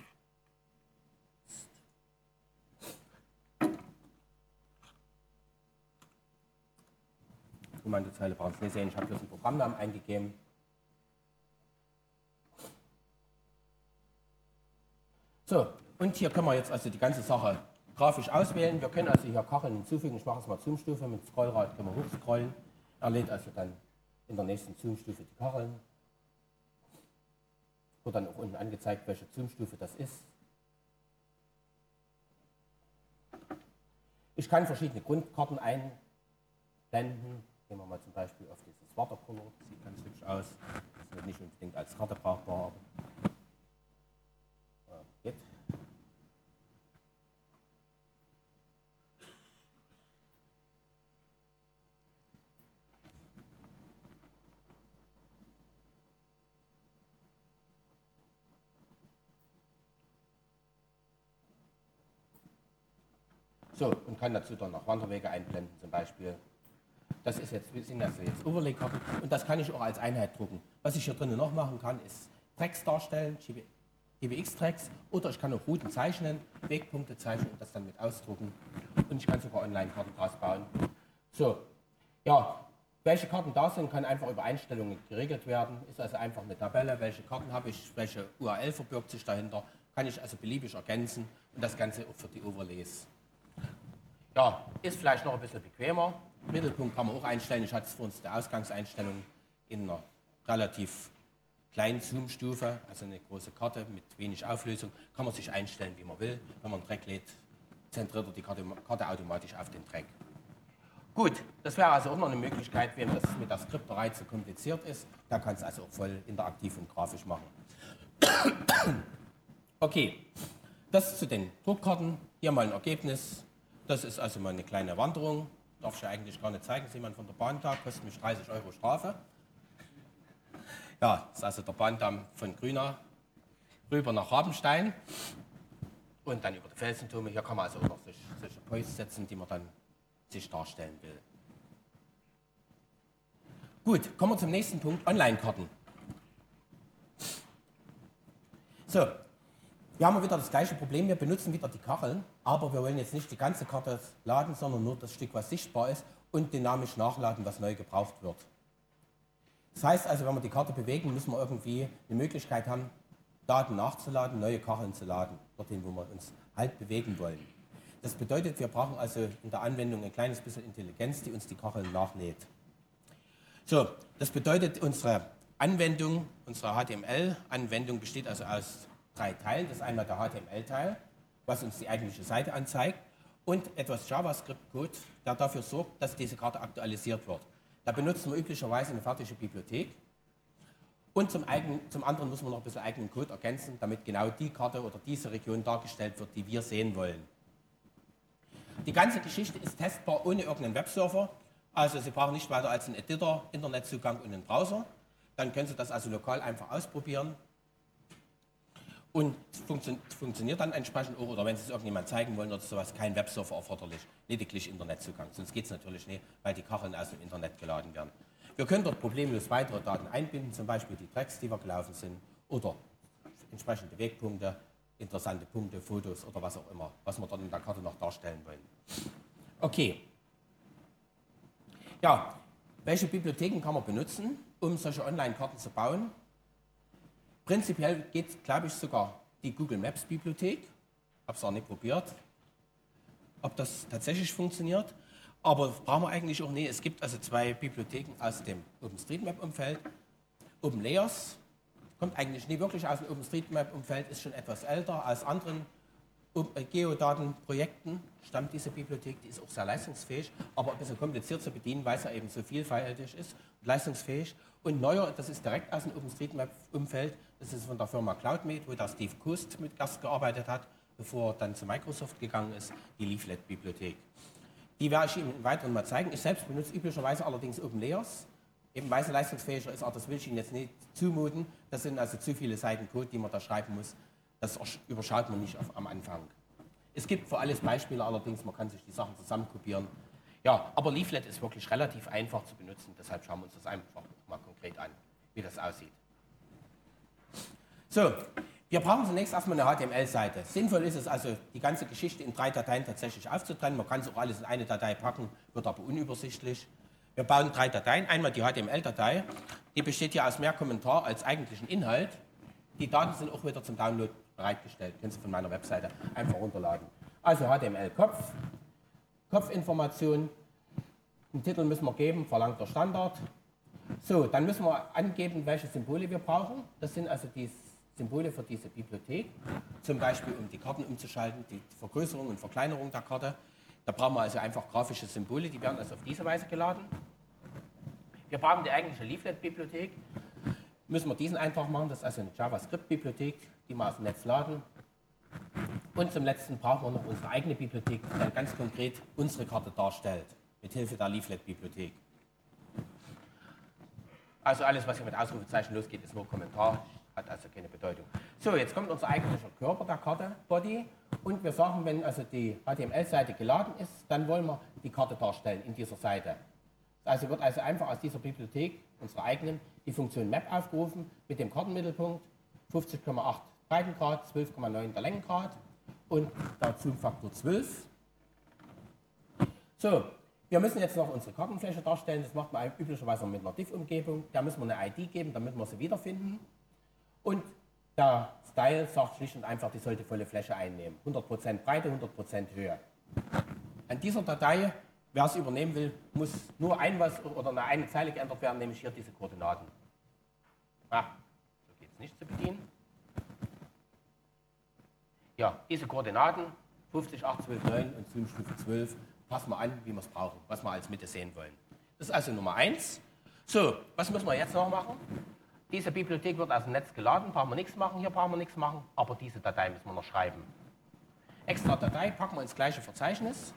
[SPEAKER 2] Kommandozeile brauchen Sie nicht sehen, ich habe bloß einen Programmnamen eingegeben. So, und hier können wir jetzt also die ganze Sache grafisch auswählen. Wir können also hier Kacheln hinzufügen. Ich mache es mal Zoom-Stufe, mit Scrollrad können wir hochscrollen. Er lädt also dann in der nächsten Zoom-Stufe die Kacheln. Wird dann auch unten angezeigt, welche Zoom-Stufe das ist. Ich kann verschiedene Grundkarten einblenden. Gehen wir mal zum Beispiel auf dieses Watercolor. Das sieht ganz hübsch aus. Das wird nicht unbedingt als Karte brauchbar, aber geht. So, und kann dazu dann noch Wanderwege einblenden zum Beispiel. Das ist jetzt, wir sind also jetzt Overlay-Karten und das kann ich auch als Einheit drucken. Was ich hier drinnen noch machen kann, ist Tracks darstellen, GBX-Tracks, oder ich kann auch Routen zeichnen, Wegpunkte zeichnen und das dann mit ausdrucken. Und ich kann sogar Online-Karten draus bauen. So, ja, welche Karten da sind, kann einfach über Einstellungen geregelt werden. Ist also einfach eine Tabelle, welche Karten habe ich, welche URL verbirgt sich dahinter, kann ich also beliebig ergänzen und das Ganze auch für die Overlays. Ja, ist vielleicht noch ein bisschen bequemer. Mittelpunkt kann man auch einstellen. Ich hatte es für uns der Ausgangseinstellung in einer relativ kleinen Zoom-Stufe, also eine große Karte mit wenig Auflösung. Kann man sich einstellen, wie man will. Wenn man einen Track lädt, zentriert er die Karte automatisch auf den Track. Gut, das wäre also auch noch eine Möglichkeit, wenn das mit der Skripterei zu kompliziert ist. Da kann es also auch voll interaktiv und grafisch machen. Okay, das zu den Druckkarten. Hier mal ein Ergebnis. Das ist also mal eine kleine Wanderung. Darf ich ja eigentlich gar nicht zeigen. Ist jemand von der Bahn da, kostet mich 30 € Strafe. Ja, das ist also der Bahndamm von Grünau rüber nach Rabenstein und dann über die Felsentürme. Hier kann man also auch noch solche Posts setzen, die man dann sich darstellen will. Gut, kommen wir zum nächsten Punkt, Online-Karten. So, wir haben wieder das gleiche Problem, wir benutzen wieder die Kacheln, aber wir wollen jetzt nicht die ganze Karte laden, sondern nur das Stück, was sichtbar ist und dynamisch nachladen, was neu gebraucht wird. Das heißt also, wenn wir die Karte bewegen, müssen wir irgendwie eine Möglichkeit haben, Daten nachzuladen, neue Kacheln zu laden, dorthin, wo wir uns halt bewegen wollen. Das bedeutet, wir brauchen also in der Anwendung ein kleines bisschen Intelligenz, die uns die Kacheln nachlädt. So, das bedeutet, unsere Anwendung, unsere HTML-Anwendung besteht also aus 3 Teilen. Das ist einmal der HTML-Teil, was uns die eigentliche Seite anzeigt, und etwas JavaScript-Code, der dafür sorgt, dass diese Karte aktualisiert wird. Da benutzen wir üblicherweise eine fertige Bibliothek. Und zum anderen müssen wir noch ein bisschen eigenen Code ergänzen, damit genau die Karte oder diese Region dargestellt wird, die wir sehen wollen. Die ganze Geschichte ist testbar ohne irgendeinen Webserver. Also Sie brauchen nicht weiter als einen Editor, Internetzugang und einen Browser. Dann können Sie das also lokal einfach ausprobieren. Und funktioniert dann entsprechend auch, oder wenn Sie es irgendjemand zeigen wollen oder sowas, kein Webserver erforderlich, lediglich Internetzugang. Sonst geht es natürlich nicht, weil die Kacheln aus dem Internet geladen werden. Wir können dort problemlos weitere Daten einbinden, zum Beispiel die Tracks, die wir gelaufen sind, oder entsprechende Wegpunkte, interessante Punkte, Fotos oder was auch immer, was wir dort in der Karte noch darstellen wollen. Okay. Ja, welche Bibliotheken kann man benutzen, um solche Online-Karten zu bauen? Prinzipiell geht, glaube ich, sogar die Google Maps Bibliothek. Ich habe es auch nicht probiert, ob das tatsächlich funktioniert. Aber brauchen wir eigentlich auch nicht. Es gibt also 2 Bibliotheken aus dem OpenStreetMap-Umfeld. OpenLayers kommt eigentlich nie wirklich aus dem OpenStreetMap-Umfeld, ist schon etwas älter. Aus anderen Geodatenprojekten stammt diese Bibliothek, die ist auch sehr leistungsfähig, aber ein bisschen kompliziert zu bedienen, weil sie eben so vielfältig ist und leistungsfähig. Und neuer, das ist direkt aus dem OpenStreetMap-Umfeld, das ist von der Firma CloudMate, wo der Steve Coast mit Gast gearbeitet hat, bevor er dann zu Microsoft gegangen ist, die Leaflet-Bibliothek. Die werde ich Ihnen im Weiteren mal zeigen. Ich selbst benutze üblicherweise allerdings OpenLayers, eben weil sie leistungsfähiger ist, aber das will ich Ihnen jetzt nicht zumuten. Das sind also zu viele Seiten Code, die man da schreiben muss. Das überschaut man nicht am Anfang. Es gibt für alles Beispiele allerdings, man kann sich die Sachen zusammenkopieren. Ja, aber Leaflet ist wirklich relativ einfach zu benutzen, deshalb schauen wir uns das einfach mal konkret an, wie das aussieht. So, wir brauchen zunächst erstmal eine HTML-Seite. Sinnvoll ist es also, die ganze Geschichte in 3 Dateien tatsächlich aufzutrennen. Man kann es auch alles in eine Datei packen, wird aber unübersichtlich. Wir bauen 3 Dateien. Einmal die HTML-Datei, die besteht ja aus mehr Kommentar als eigentlichen Inhalt. Die Daten sind auch wieder zum Download bereitgestellt. Können Sie von meiner Webseite einfach runterladen. Also HTML-Kopf, Kopfinformation, einen Titel müssen wir geben, verlangt der Standard. So, dann müssen wir angeben, welche Symbole wir brauchen. Das sind also die Symbole für diese Bibliothek, zum Beispiel um die Karten umzuschalten, die Vergrößerung und Verkleinerung der Karte. Da brauchen wir also einfach grafische Symbole, die werden also auf diese Weise geladen. Wir brauchen die eigentliche Leaflet-Bibliothek. Müssen wir diesen einfach machen, das ist also eine JavaScript-Bibliothek, die wir aus dem Netz laden. Und zum Letzten brauchen wir noch unsere eigene Bibliothek, die dann ganz konkret unsere Karte darstellt, mit Hilfe der Leaflet-Bibliothek. Also alles, was hier mit Ausrufezeichen losgeht, ist nur Kommentar, hat also keine Bedeutung. So, jetzt kommt unser eigentlicher Körper der Karte, Body, und wir sagen, wenn also die HTML-Seite geladen ist, dann wollen wir die Karte darstellen in dieser Seite. Also wird also einfach aus dieser Bibliothek, unserer eigenen, die Funktion Map aufgerufen mit dem Kartenmittelpunkt, 50,8 Breitengrad, 12,9 der Längengrad und der Zoom-Faktor 12. So, wir müssen jetzt noch unsere Kartenfläche darstellen. Das macht man üblicherweise mit einer Div-Umgebung. Da müssen wir eine ID geben, damit wir sie wiederfinden. Und der Style sagt schlicht und einfach, die sollte volle Fläche einnehmen. 100% Breite, 100% Höhe. An dieser Datei, wer es übernehmen will, muss nur eine Zeile geändert werden, nämlich hier diese Koordinaten. Ah, so geht es nicht zu bedienen. Ja, diese Koordinaten, 50, 8, 12, 9 und Zoom-Stufe 12, passen wir an, wie wir es brauchen, was wir als Mitte sehen wollen. Das ist also Nummer 1. So, was müssen wir jetzt noch machen? Diese Bibliothek wird aus dem Netz geladen, brauchen wir nichts machen, hier brauchen wir nichts machen, aber diese Datei müssen wir noch schreiben. Extra Datei packen wir ins gleiche Verzeichnis.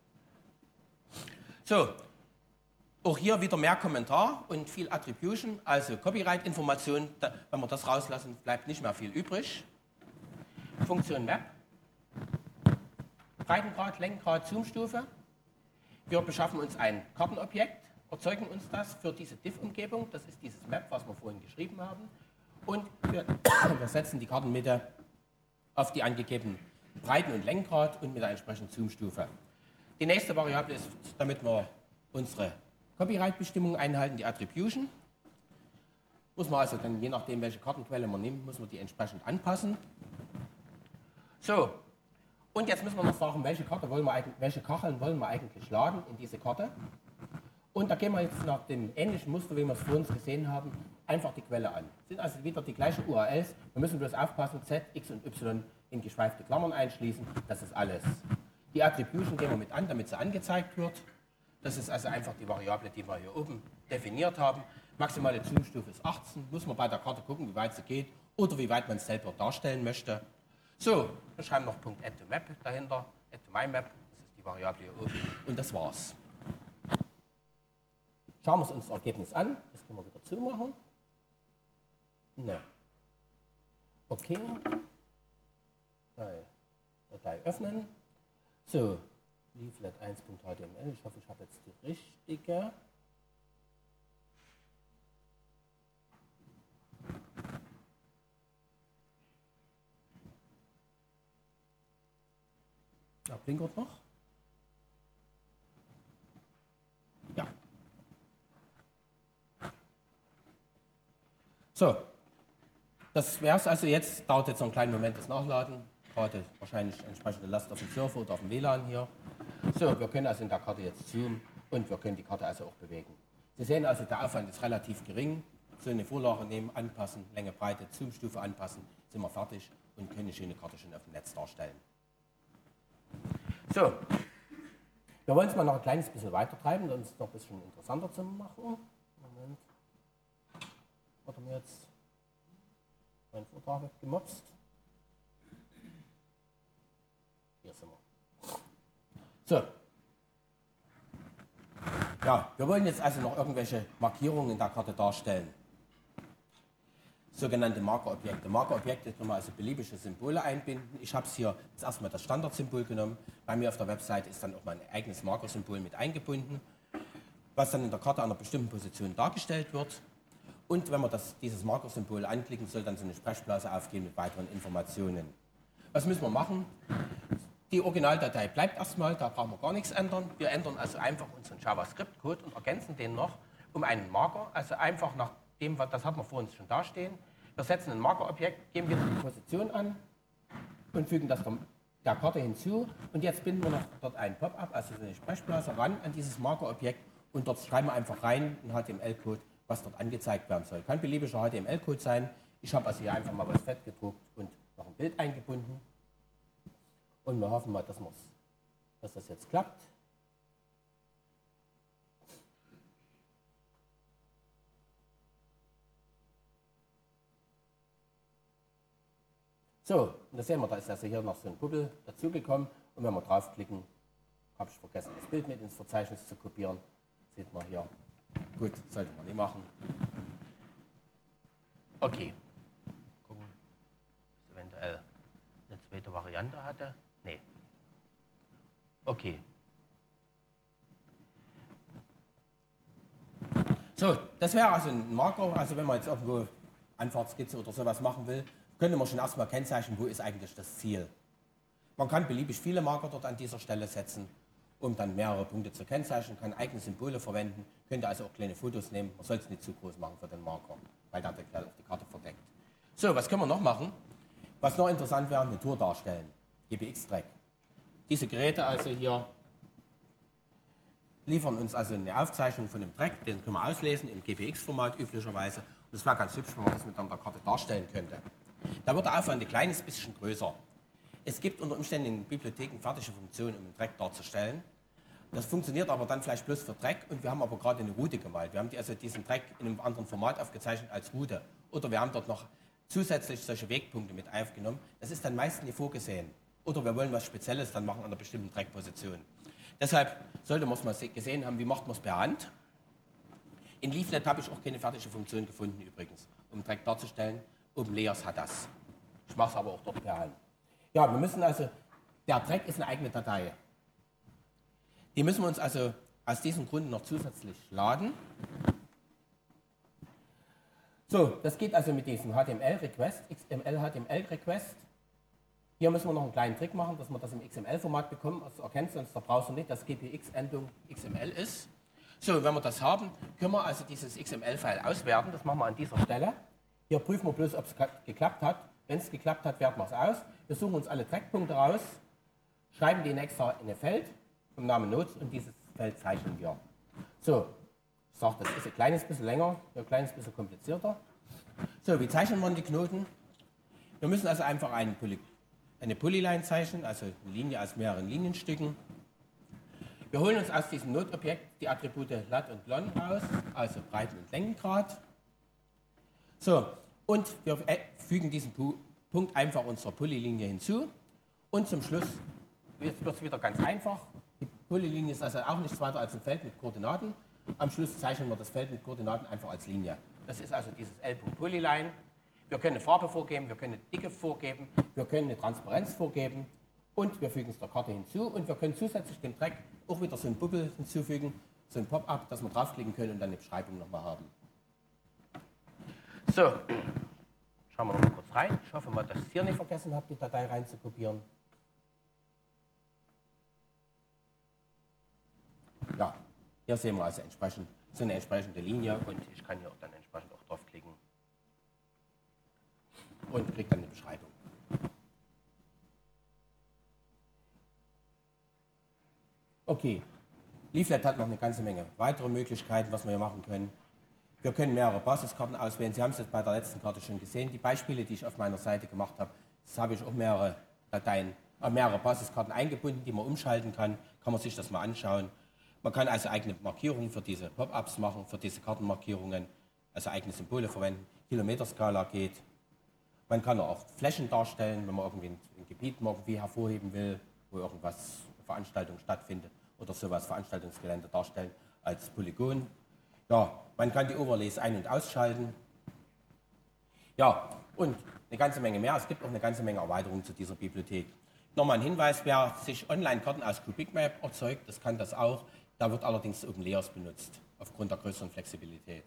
[SPEAKER 2] So, auch hier wieder mehr Kommentar und viel Attribution, also Copyright-Information, wenn wir das rauslassen, bleibt nicht mehr viel übrig. Funktion Map, Breitengrad, Längengrad, Zoomstufe. Wir beschaffen uns ein Kartenobjekt, erzeugen uns das für diese Div-Umgebung, das ist dieses Map, was wir vorhin geschrieben haben. Und wir setzen die Kartenmitte auf die angegebenen Breiten- und Längengrad und mit der entsprechenden Zoomstufe. Die nächste Variable ist, damit wir unsere Copyright-Bestimmungen einhalten, die Attribution. Muss man also dann, je nachdem, welche Kartenquelle man nimmt, muss man die entsprechend anpassen. So, Und jetzt müssen wir noch sagen, welche Kacheln wollen wir eigentlich laden in diese Karte. Und da gehen wir jetzt nach dem ähnlichen Muster, wie wir es vor uns gesehen haben, einfach die Quelle an. Das sind also wieder die gleichen URLs. Wir müssen bloß aufpassen, Z, X und Y in geschweifte Klammern einschließen. Das ist alles. Die Attribution gehen wir mit an, damit sie angezeigt wird. Das ist also einfach die Variable, die wir hier oben definiert haben. Maximale Zoomstufe ist 18. Muss man bei der Karte gucken, wie weit sie geht oder wie weit man es selber darstellen möchte. So, wir schreiben noch .add_to_map dahinter. add_to_my_map, das ist die Variable hier oben. Und das war's. Schauen wir uns das Ergebnis an. Das können wir wieder zumachen. Ne. Okay. Datei öffnen. So, Leaflet 1.html. Ich hoffe, ich habe jetzt die richtige. Ja, blinkert noch. Ja. So, das wäre es also jetzt. Dauert jetzt noch einen kleinen Moment das Nachladen. Gerade wahrscheinlich entsprechende Last auf dem Server oder auf dem WLAN hier. So, wir können also in der Karte jetzt zoomen und wir können die Karte also auch bewegen. Sie sehen also, der Aufwand ist relativ gering. So eine Vorlage nehmen, anpassen, Länge, Breite, Zoomstufe anpassen, sind wir fertig und können eine schöne Karte schon auf dem Netz darstellen. So, wir wollen es mal noch ein kleines bisschen weiter treiben, um es noch ein bisschen interessanter zu machen. Moment. Hat er mir jetzt meinen Vortrag gemobst? Hier sind wir. So. Ja, wir wollen jetzt also noch irgendwelche Markierungen in der Karte darstellen. Sogenannte Markerobjekte. Markerobjekte können wir also beliebige Symbole einbinden. Ich habe es hier jetzt erstmal das Standardsymbol genommen. Bei mir auf der Webseite ist dann auch mein eigenes Markersymbol mit eingebunden, was dann in der Karte an einer bestimmten Position dargestellt wird. Und wenn wir dieses Markersymbol anklicken, soll dann so eine Sprechblase aufgehen mit weiteren Informationen. Was müssen wir machen? Die Originaldatei bleibt erstmal, da brauchen wir gar nichts ändern. Wir ändern also einfach unseren JavaScript-Code und ergänzen den noch um einen Marker, also einfach nach dem, das hat man vor uns schon dastehen. Wir setzen ein Markerobjekt, geben wieder die Position an und fügen das der Karte hinzu. Und jetzt binden wir noch dort einen Pop-up, also eine Sprechblase, ran an dieses Markerobjekt und dort schreiben wir einfach rein einen HTML-Code, was dort angezeigt werden soll. Kann beliebiger HTML-Code sein. Ich habe also hier einfach mal was fett gedruckt und noch ein Bild eingebunden. Und wir hoffen mal, dass das jetzt klappt. So, und da sehen wir, da ist also hier noch so ein Kuppel dazugekommen. Und wenn wir draufklicken, habe ich vergessen, das Bild mit ins Verzeichnis zu kopieren. Sieht man hier. Gut, sollte man nicht machen. Okay. Gucken, ob es eventuell eine zweite Variante hatte. Nee. Okay. So, das wäre also ein Marker. Also wenn man jetzt irgendwo Anfahrtskizze oder sowas machen will, könnte man schon erstmal kennzeichnen, wo ist eigentlich das Ziel. Man kann beliebig viele Marker dort an dieser Stelle setzen, um dann mehrere Punkte zu kennzeichnen, kann eigene Symbole verwenden, könnte also auch kleine Fotos nehmen. Man soll es nicht zu groß machen für den Marker, weil der gleich auf die Karte verdeckt. So, was können wir noch machen? Was noch interessant wäre, eine Tour darstellen. GPX-Track. Diese Geräte also hier liefern uns also eine Aufzeichnung von dem Track, den können wir auslesen im GPX-Format üblicherweise. Und es wäre ganz hübsch, wenn man das mit an der Karte darstellen könnte. Da wird der Aufwand ein kleines bisschen größer. Es gibt unter Umständen in Bibliotheken fertige Funktionen, um einen Track darzustellen. Das funktioniert aber dann vielleicht bloß für Track und wir haben aber gerade eine Route gemalt. Wir haben also diesen Track in einem anderen Format aufgezeichnet als Route. Oder wir haben dort noch zusätzlich solche Wegpunkte mit aufgenommen. Das ist dann meist nie vorgesehen. Oder wir wollen was Spezielles dann machen an einer bestimmten Track-Position. Deshalb sollte man es mal gesehen haben, wie macht man es per Hand. In Leaflet habe ich auch keine fertige Funktion gefunden übrigens, um einen Track darzustellen. OpenLayers hat das. Ich mache es aber auch dort per Hand. Ja, wir müssen also, der Track ist eine eigene Datei. Die müssen wir uns also aus diesem Grund noch zusätzlich laden. So, das geht also mit diesem HTML-Request, XML-HTML-Request. Hier müssen wir noch einen kleinen Trick machen, dass wir das im XML-Format bekommen. Das erkennt sonst der Browser nicht, dass GPX-Endung XML ist. So, wenn wir das haben, können wir also dieses XML-File auswerten. Das machen wir an dieser Stelle. Hier prüfen wir bloß, ob es geklappt hat. Wenn es geklappt hat, werten wir es aus. Wir suchen uns alle Trackpunkte raus schreiben den extra in ein Feld vom Namen Notes und dieses Feld zeichnen wir. So, ich sage, das ist ein kleines bisschen länger, ein kleines bisschen komplizierter. So, wie zeichnen wir die Knoten? Wir müssen also einfach eine Polyline zeichnen, also eine Linie aus mehreren Linienstücken. Wir holen uns aus diesem Notobjekt die Attribute lat und lon raus, also Breiten- und Längengrad. So, und wir fügen diesen Punkt einfach unserer Polylinie hinzu. Und zum Schluss wird es wieder ganz einfach. Die Polylinie ist also auch nichts weiter als ein Feld mit Koordinaten. Am Schluss zeichnen wir das Feld mit Koordinaten einfach als Linie. Das ist also dieses L-Polyline. Wir können eine Farbe vorgeben, wir können eine Dicke vorgeben, wir können eine Transparenz vorgeben und wir fügen es der Karte hinzu und wir können zusätzlich dem Track auch wieder so ein Bubble hinzufügen, so ein Pop-up, dass wir draufklicken können und dann eine Beschreibung nochmal haben. So, schauen wir noch mal kurz rein. Ich hoffe mal, dass ich es hier nicht vergessen habe, die Datei reinzukopieren. Ja, hier sehen wir also entsprechend so eine entsprechende Linie und ich kann hier auch dann entsprechend auch draufklicken und kriege dann eine Beschreibung. Okay, Leaflet hat noch eine ganze Menge weitere Möglichkeiten, was wir hier machen können. Wir können mehrere Basiskarten auswählen. Sie haben es jetzt bei der letzten Karte schon gesehen. Die Beispiele, die ich auf meiner Seite gemacht habe, das habe ich auch mehrere Dateien, mehrere Basiskarten eingebunden, die man umschalten kann. Kann man sich das mal anschauen. Man kann also eigene Markierungen für diese Pop-ups machen, für diese Kartenmarkierungen, also eigene Symbole verwenden. Kilometerskala geht. Man kann auch Flächen darstellen, wenn man irgendwie ein Gebiet irgendwie hervorheben will, wo irgendwas, eine Veranstaltung stattfindet oder sowas, Veranstaltungsgelände darstellen als Polygon. Ja, man kann die Overlays ein- und ausschalten. Ja, und eine ganze Menge mehr. Es gibt auch eine ganze Menge Erweiterungen zu dieser Bibliothek. Nochmal ein Hinweis, wer sich Online-Karten aus CubicMap erzeugt, das kann das auch. Da wird allerdings OpenLayers benutzt, aufgrund der größeren Flexibilität.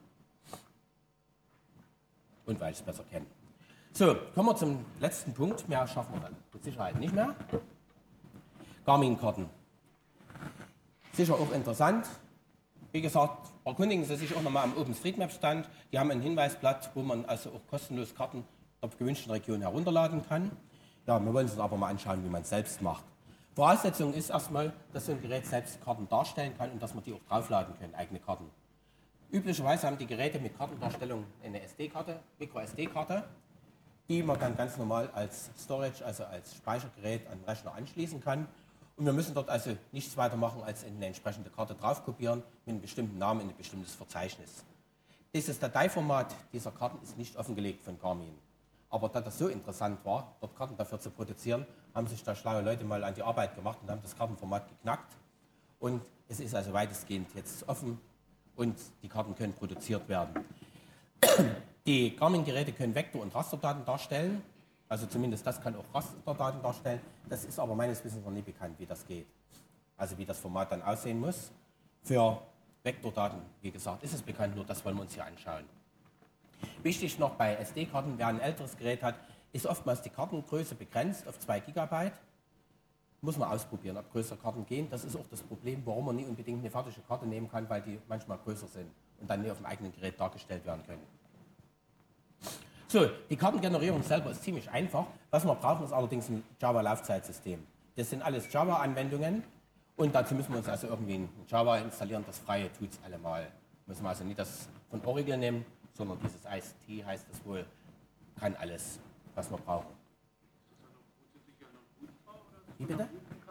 [SPEAKER 2] Und weil ich es besser kenne. So, kommen wir zum letzten Punkt. Mehr schaffen wir dann mit Sicherheit nicht mehr. Garmin-Karten. Sicher auch interessant. Wie gesagt, erkundigen Sie sich auch nochmal am OpenStreetMap-Stand. Die haben ein Hinweisblatt, wo man also auch kostenlos Karten der gewünschten Region herunterladen kann. Ja, wir wollen uns aber mal anschauen, wie man es selbst macht. Voraussetzung ist erstmal, dass so ein Gerät selbst Karten darstellen kann und dass man die auch draufladen können, eigene Karten. Üblicherweise haben die Geräte mit Kartendarstellung eine SD-Karte, Micro-SD-Karte, die man dann ganz normal als Storage, also als Speichergerät an den Rechner anschließen kann. Und wir müssen dort also nichts weiter machen, als eine entsprechende Karte draufkopieren mit einem bestimmten Namen in ein bestimmtes Verzeichnis. Dieses Dateiformat dieser Karten ist nicht offengelegt von Garmin. Aber da das so interessant war, dort Karten dafür zu produzieren, haben sich da schlaue Leute mal an die Arbeit gemacht und haben das Kartenformat geknackt. Und es ist also weitestgehend jetzt offen und die Karten können produziert werden. Die Garmin-Geräte können Vektor- und Rasterdaten darstellen. Also zumindest das kann auch Rasterdaten darstellen. Das ist aber meines Wissens noch nie bekannt, wie das geht. Also wie das Format dann aussehen muss. Für Vektordaten, wie gesagt, ist es bekannt, nur das wollen wir uns hier anschauen. Wichtig noch bei SD-Karten, wer ein älteres Gerät hat, ist oftmals die Kartengröße begrenzt auf 2 GB. Muss man ausprobieren, ob größere Karten gehen. Das ist auch das Problem, warum man nie unbedingt eine fertige Karte nehmen kann, weil die manchmal größer sind und dann nicht auf dem eigenen Gerät dargestellt werden können. So, die Kartengenerierung selber ist ziemlich einfach. Was wir brauchen, ist allerdings ein Java-Laufzeitsystem. Das sind alles Java-Anwendungen und dazu müssen wir uns also irgendwie ein Java installieren. Das Freie tut es allemal. Müssen wir also nicht das von Oracle nehmen, sondern dieses ICT heißt es wohl, kann alles, was wir brauchen. Wie bitte?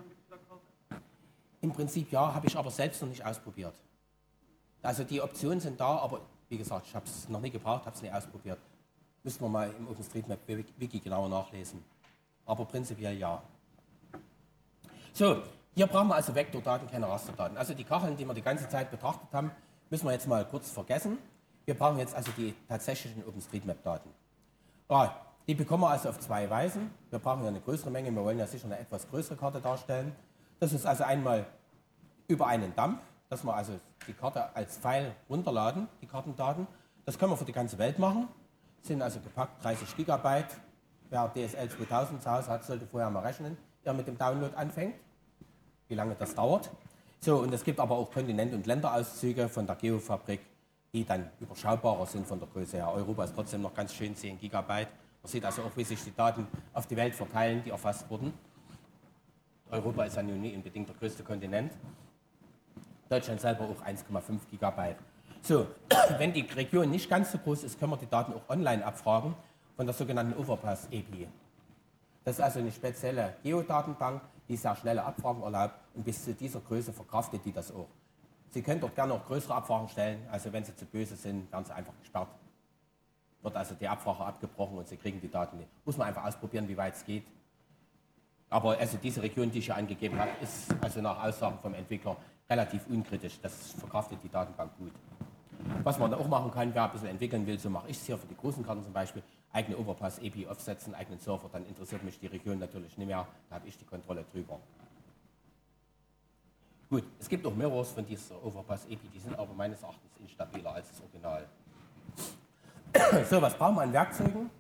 [SPEAKER 2] Im Prinzip ja, habe ich aber selbst noch nicht ausprobiert. Also die Optionen sind da, aber wie gesagt, ich habe es noch nie gebraucht, habe es nicht ausprobiert. Müssen wir mal im OpenStreetMap-Wiki genauer nachlesen. Aber prinzipiell ja. So, hier brauchen wir also Vektordaten, keine Rasterdaten. Also die Kacheln, die wir die ganze Zeit betrachtet haben, müssen wir jetzt mal kurz vergessen. Wir brauchen jetzt also die tatsächlichen OpenStreetMap-Daten. Ja, die bekommen wir also auf 2 Weisen. Wir brauchen ja eine größere Menge, wir wollen ja sicher eine etwas größere Karte darstellen. Das ist also einmal über einen Dump, dass wir also die Karte als File runterladen, die Kartendaten. Das können wir für die ganze Welt machen. Sind also gepackt 30 GB. Wer DSL 2000 zu Hause hat, sollte vorher mal rechnen, der mit dem Download anfängt, wie lange das dauert. So, und es gibt aber auch Kontinent- und Länderauszüge von der Geofabrik, die dann überschaubarer sind von der Größe her. Europa ist trotzdem noch ganz schön 10 GB. Man sieht also auch, wie sich die Daten auf die Welt verteilen, die erfasst wurden. Europa ist ja nun nicht unbedingt der größte Kontinent. Deutschland selber auch 1,5 Gigabyte. So, wenn die Region nicht ganz so groß ist, können wir die Daten auch online abfragen von der sogenannten Overpass API. Das ist also eine spezielle Geodatenbank, die sehr schnelle Abfragen erlaubt und bis zu dieser Größe verkraftet die das auch. Sie können dort gerne auch größere Abfragen stellen, also wenn Sie zu böse sind, werden Sie einfach gesperrt. Wird also die Abfrage abgebrochen und Sie kriegen die Daten nicht. Muss man einfach ausprobieren, wie weit es geht. Aber also diese Region, die ich hier angegeben habe, ist also nach Aussagen vom Entwickler relativ unkritisch. Das verkraftet die Datenbank gut. Was man da auch machen kann, wer ein bisschen entwickeln will, so mache ich es hier für die großen Karten zum Beispiel, eigene Overpass API aufsetzen, eigenen Server, dann interessiert mich die Region natürlich nicht mehr, da habe ich die Kontrolle drüber. Gut, es gibt auch Mirrors von dieser Overpass API, die sind aber meines Erachtens instabiler als das Original. So, was brauchen wir an Werkzeugen?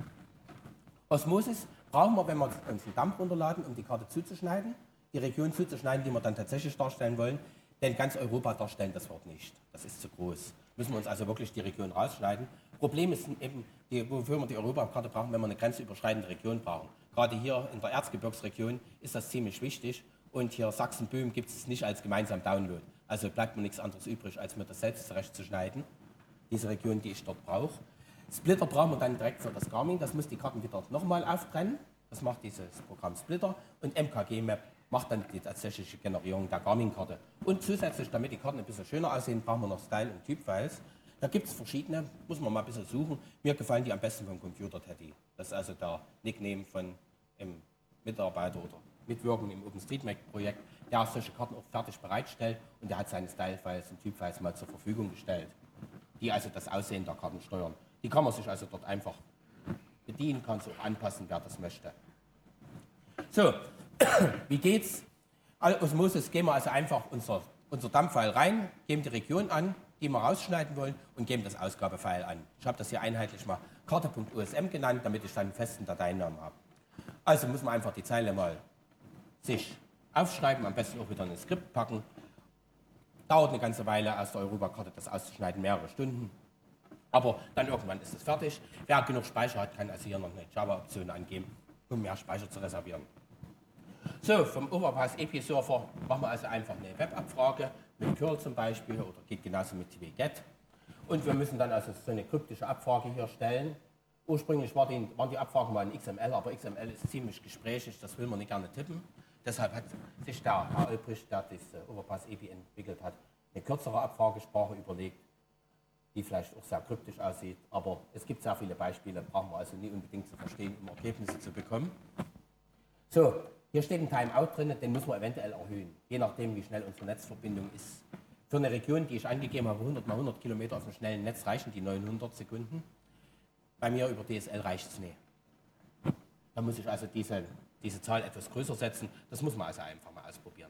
[SPEAKER 2] Osmosis brauchen wir, wenn wir uns einen Dump runterladen, um die Karte zuzuschneiden, die Region zuzuschneiden, die wir dann tatsächlich darstellen wollen. Denn ganz Europa darstellen das Wort nicht. Das ist zu groß. Müssen wir uns also wirklich die Region rausschneiden. Problem ist eben, wofür wir die Europakarte brauchen, wenn wir eine grenzüberschreitende Region brauchen. Gerade hier in der Erzgebirgsregion ist das ziemlich wichtig. Und hier Sachsen-Böhmen gibt es nicht als gemeinsam Download. Also bleibt mir nichts anderes übrig, als mir das selbst zurechtzuschneiden. Diese Region, die ich dort brauche. Splitter brauchen wir dann direkt für das Garmin. Das muss die Karten wieder nochmal auftrennen. Das macht dieses Programm Splitter. Und MKG-Map macht dann die tatsächliche Generierung der Garmin-Karte. Und zusätzlich, damit die Karten ein bisschen schöner aussehen, brauchen wir noch Style- und Typ-Files. Da gibt es verschiedene, muss man mal ein bisschen suchen. Mir gefallen die am besten vom Computer Teddy. Das ist also der Nickname von einem Mitarbeiter oder Mitwirkenden im OpenStreetMap-Projekt, der solche Karten auch fertig bereitstellt und der hat seine Style-Files und Typ-Files mal zur Verfügung gestellt, die also das Aussehen der Karten steuern. Die kann man sich also dort einfach bedienen, kann sie auch anpassen, wer das möchte. So, wie geht's? Osmosis geben wir also einfach unser Dump-File rein, geben die Region an, die wir rausschneiden wollen und geben das Ausgabefile an. Ich habe das hier einheitlich mal Karte.osm genannt, damit ich dann einen festen Dateinamen habe. Also muss man einfach die Zeile mal sich aufschreiben, am besten auch wieder in ein Skript packen. Dauert eine ganze Weile, aus der Europakarte das auszuschneiden, mehrere Stunden. Aber dann irgendwann ist es fertig. Wer genug Speicher hat, kann also hier noch eine Java-Option angeben, um mehr Speicher zu reservieren. So, vom Overpass API-Server machen wir also einfach eine Webabfrage mit curl zum Beispiel oder geht genauso mit tvget. Und wir müssen dann also so eine kryptische Abfrage hier stellen. Ursprünglich waren die Abfragen mal in XML, aber XML ist ziemlich gesprächig, das will man nicht gerne tippen. Deshalb hat sich der Herr Olbrich, der diese Overpass API entwickelt hat, eine kürzere Abfragesprache überlegt, die vielleicht auch sehr kryptisch aussieht. Aber es gibt sehr viele Beispiele, brauchen wir also nie unbedingt zu verstehen, um Ergebnisse zu bekommen. So, hier steht ein Timeout drin, den müssen wir eventuell erhöhen, je nachdem, wie schnell unsere Netzverbindung ist. Für eine Region, die ich angegeben habe, 100 mal 100 Kilometer auf dem schnellen Netz, reichen die 900 Sekunden. Bei mir über DSL reicht es nicht. Da muss ich also diese Zahl etwas größer setzen. Das muss man also einfach mal ausprobieren.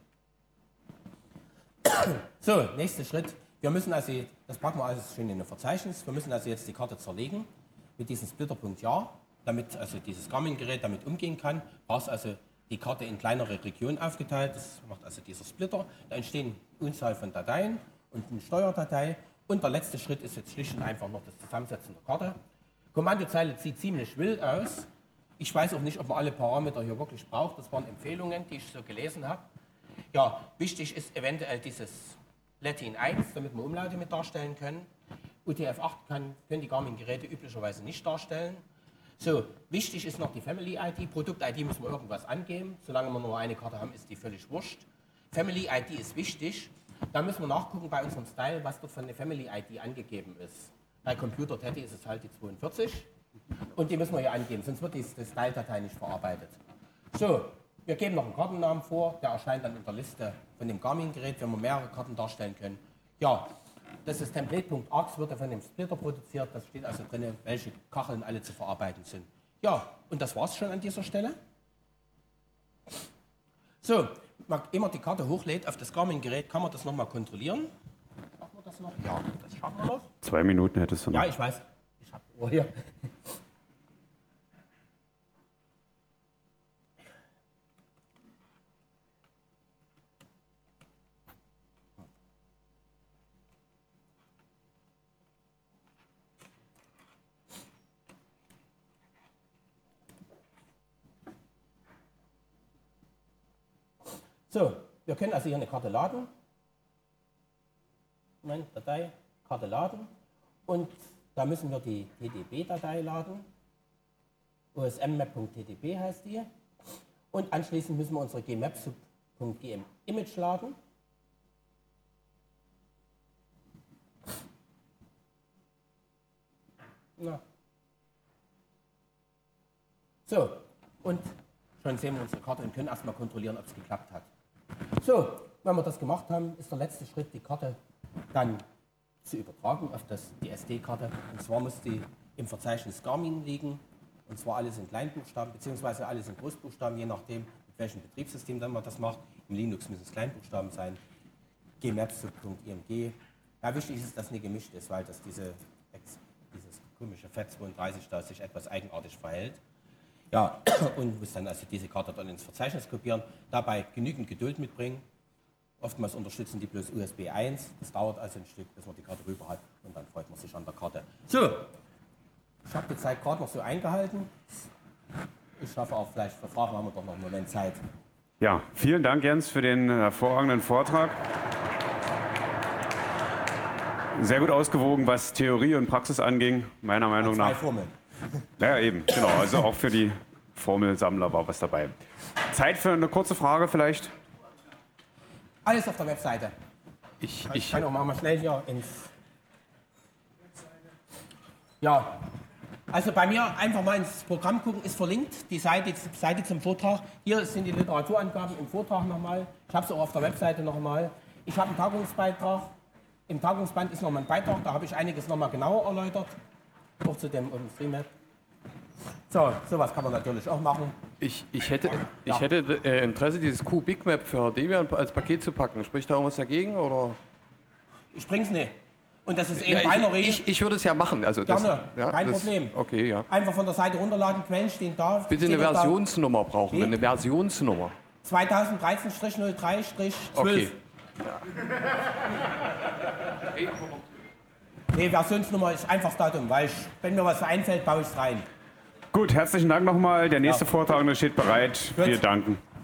[SPEAKER 2] So, nächster Schritt. Wir müssen also, das packen wir alles schön in ein Verzeichnis. Wir müssen also jetzt die Karte zerlegen mit diesem Splitter.jar, damit also dieses Garmin-Gerät damit umgehen kann. Brauchst also die Karte in kleinere Regionen aufgeteilt. Das macht also dieser Splitter. Da entstehen eine Unzahl von Dateien und eine Steuerdatei. Und der letzte Schritt ist jetzt schlicht und einfach noch das Zusammensetzen der Karte. Kommandozeile sieht ziemlich wild aus. Ich weiß auch nicht, ob man alle Parameter hier wirklich braucht. Das waren Empfehlungen, die ich so gelesen habe. Ja, wichtig ist eventuell dieses Latin 1, damit wir Umlaute mit darstellen können. UTF-8 können die Garmin-Geräte üblicherweise nicht darstellen. So, wichtig ist noch die Family-ID. Produkt-ID müssen wir irgendwas angeben. Solange wir nur eine Karte haben, ist die völlig wurscht. Family-ID ist wichtig. Da müssen wir nachgucken bei unserem Style, was dort von der Family-ID angegeben ist. Bei Computer Teddy ist es halt die 42 und die müssen wir hier angeben, sonst wird die Style-Datei nicht verarbeitet. So, wir geben noch einen Kartennamen vor, der erscheint dann in der Liste von dem Garmin-Gerät, wenn wir mehrere Karten darstellen können. Ja, das ist Template.args, wird von dem Splitter produziert, das steht also drin, welche Kacheln alle zu verarbeiten sind. Ja, und das war's schon an dieser Stelle. So, wenn man die Karte hochlädt auf das Garmin-Gerät, kann man das nochmal kontrollieren. Schaffen wir das noch? Ja, das schaffen wir noch.
[SPEAKER 1] 2 Minuten hättest du noch.
[SPEAKER 2] Ja, ich weiß. Ich habe Uhr hier. So, wir können also hier eine Karte laden. Moment, Datei, Karte laden. Und da müssen wir die TDB-Datei laden. osmmap.tdb heißt die. Und anschließend müssen wir unsere gmaps.gm-image laden. Na. So, und schon sehen wir unsere Karte und können erstmal kontrollieren, ob es geklappt hat. So, wenn wir das gemacht haben, ist der letzte Schritt, die Karte dann zu übertragen auf die SD-Karte. Und zwar muss die im Verzeichnis Garmin liegen. Und zwar alles in Kleinbuchstaben, beziehungsweise alles in Großbuchstaben, je nachdem, mit welchem Betriebssystem dann man das macht. Im Linux müssen es Kleinbuchstaben sein. gmaps.img. Ja, wichtig ist, dass es nicht gemischt ist, weil das dieses komische FAT32 da sich etwas eigenartig verhält. Ja, und muss dann also diese Karte dann ins Verzeichnis kopieren, dabei genügend Geduld mitbringen. Oftmals unterstützen die bloß USB 1, das dauert also ein Stück, bis man die Karte rüber hat und dann freut man sich an der Karte. So, ich habe die Zeit gerade noch so eingehalten. Ich hoffe auch, vielleicht für Fragen haben wir doch noch einen Moment Zeit.
[SPEAKER 1] Ja, vielen Dank, Jens, für den hervorragenden Vortrag. Sehr gut ausgewogen, was Theorie und Praxis anging, meiner Meinung nach.
[SPEAKER 2] Zwei Formeln.
[SPEAKER 1] Ja, eben, genau. Also auch für die Formelsammler war was dabei. Zeit für eine kurze Frage vielleicht?
[SPEAKER 2] Alles auf der Webseite.
[SPEAKER 3] Ich
[SPEAKER 2] kann auch mal schnell hier ins... Ja, also bei mir einfach mal ins Programm gucken, ist verlinkt, die Seite zum Vortrag. Hier sind die Literaturangaben im Vortrag nochmal. Ich habe es auch auf der Webseite nochmal. Ich habe einen Tagungsbeitrag. Im Tagungsband ist nochmal ein Beitrag, da habe ich einiges nochmal genauer erläutert. Auch zu dem OpenStreetMap. So, sowas kann man natürlich auch machen.
[SPEAKER 3] Ich hätte Interesse, dieses QBigMap für Debian als Paket zu packen. Spricht da irgendwas dagegen? Oder?
[SPEAKER 2] Ich bring's nicht. Und das ist eben
[SPEAKER 3] Ja,
[SPEAKER 2] Binary.
[SPEAKER 3] ich würde es ja machen. Also das,
[SPEAKER 2] Gerne,
[SPEAKER 3] ja,
[SPEAKER 2] kein
[SPEAKER 3] das,
[SPEAKER 2] Problem.
[SPEAKER 3] Okay, ja.
[SPEAKER 2] Einfach von der Seite runterladen, Quellen stehen da.
[SPEAKER 3] Bitte eine
[SPEAKER 2] Steht da
[SPEAKER 3] Versionsnummer brauchen wir, eine Versionsnummer.
[SPEAKER 2] 2013-03-12.
[SPEAKER 3] Okay.
[SPEAKER 2] Nee, Versionsnummer ist einfach das Datum, weil wenn mir was einfällt, baue ich es rein.
[SPEAKER 1] Gut, herzlichen Dank nochmal. Der nächste Vortragende steht bereit. Wir danken.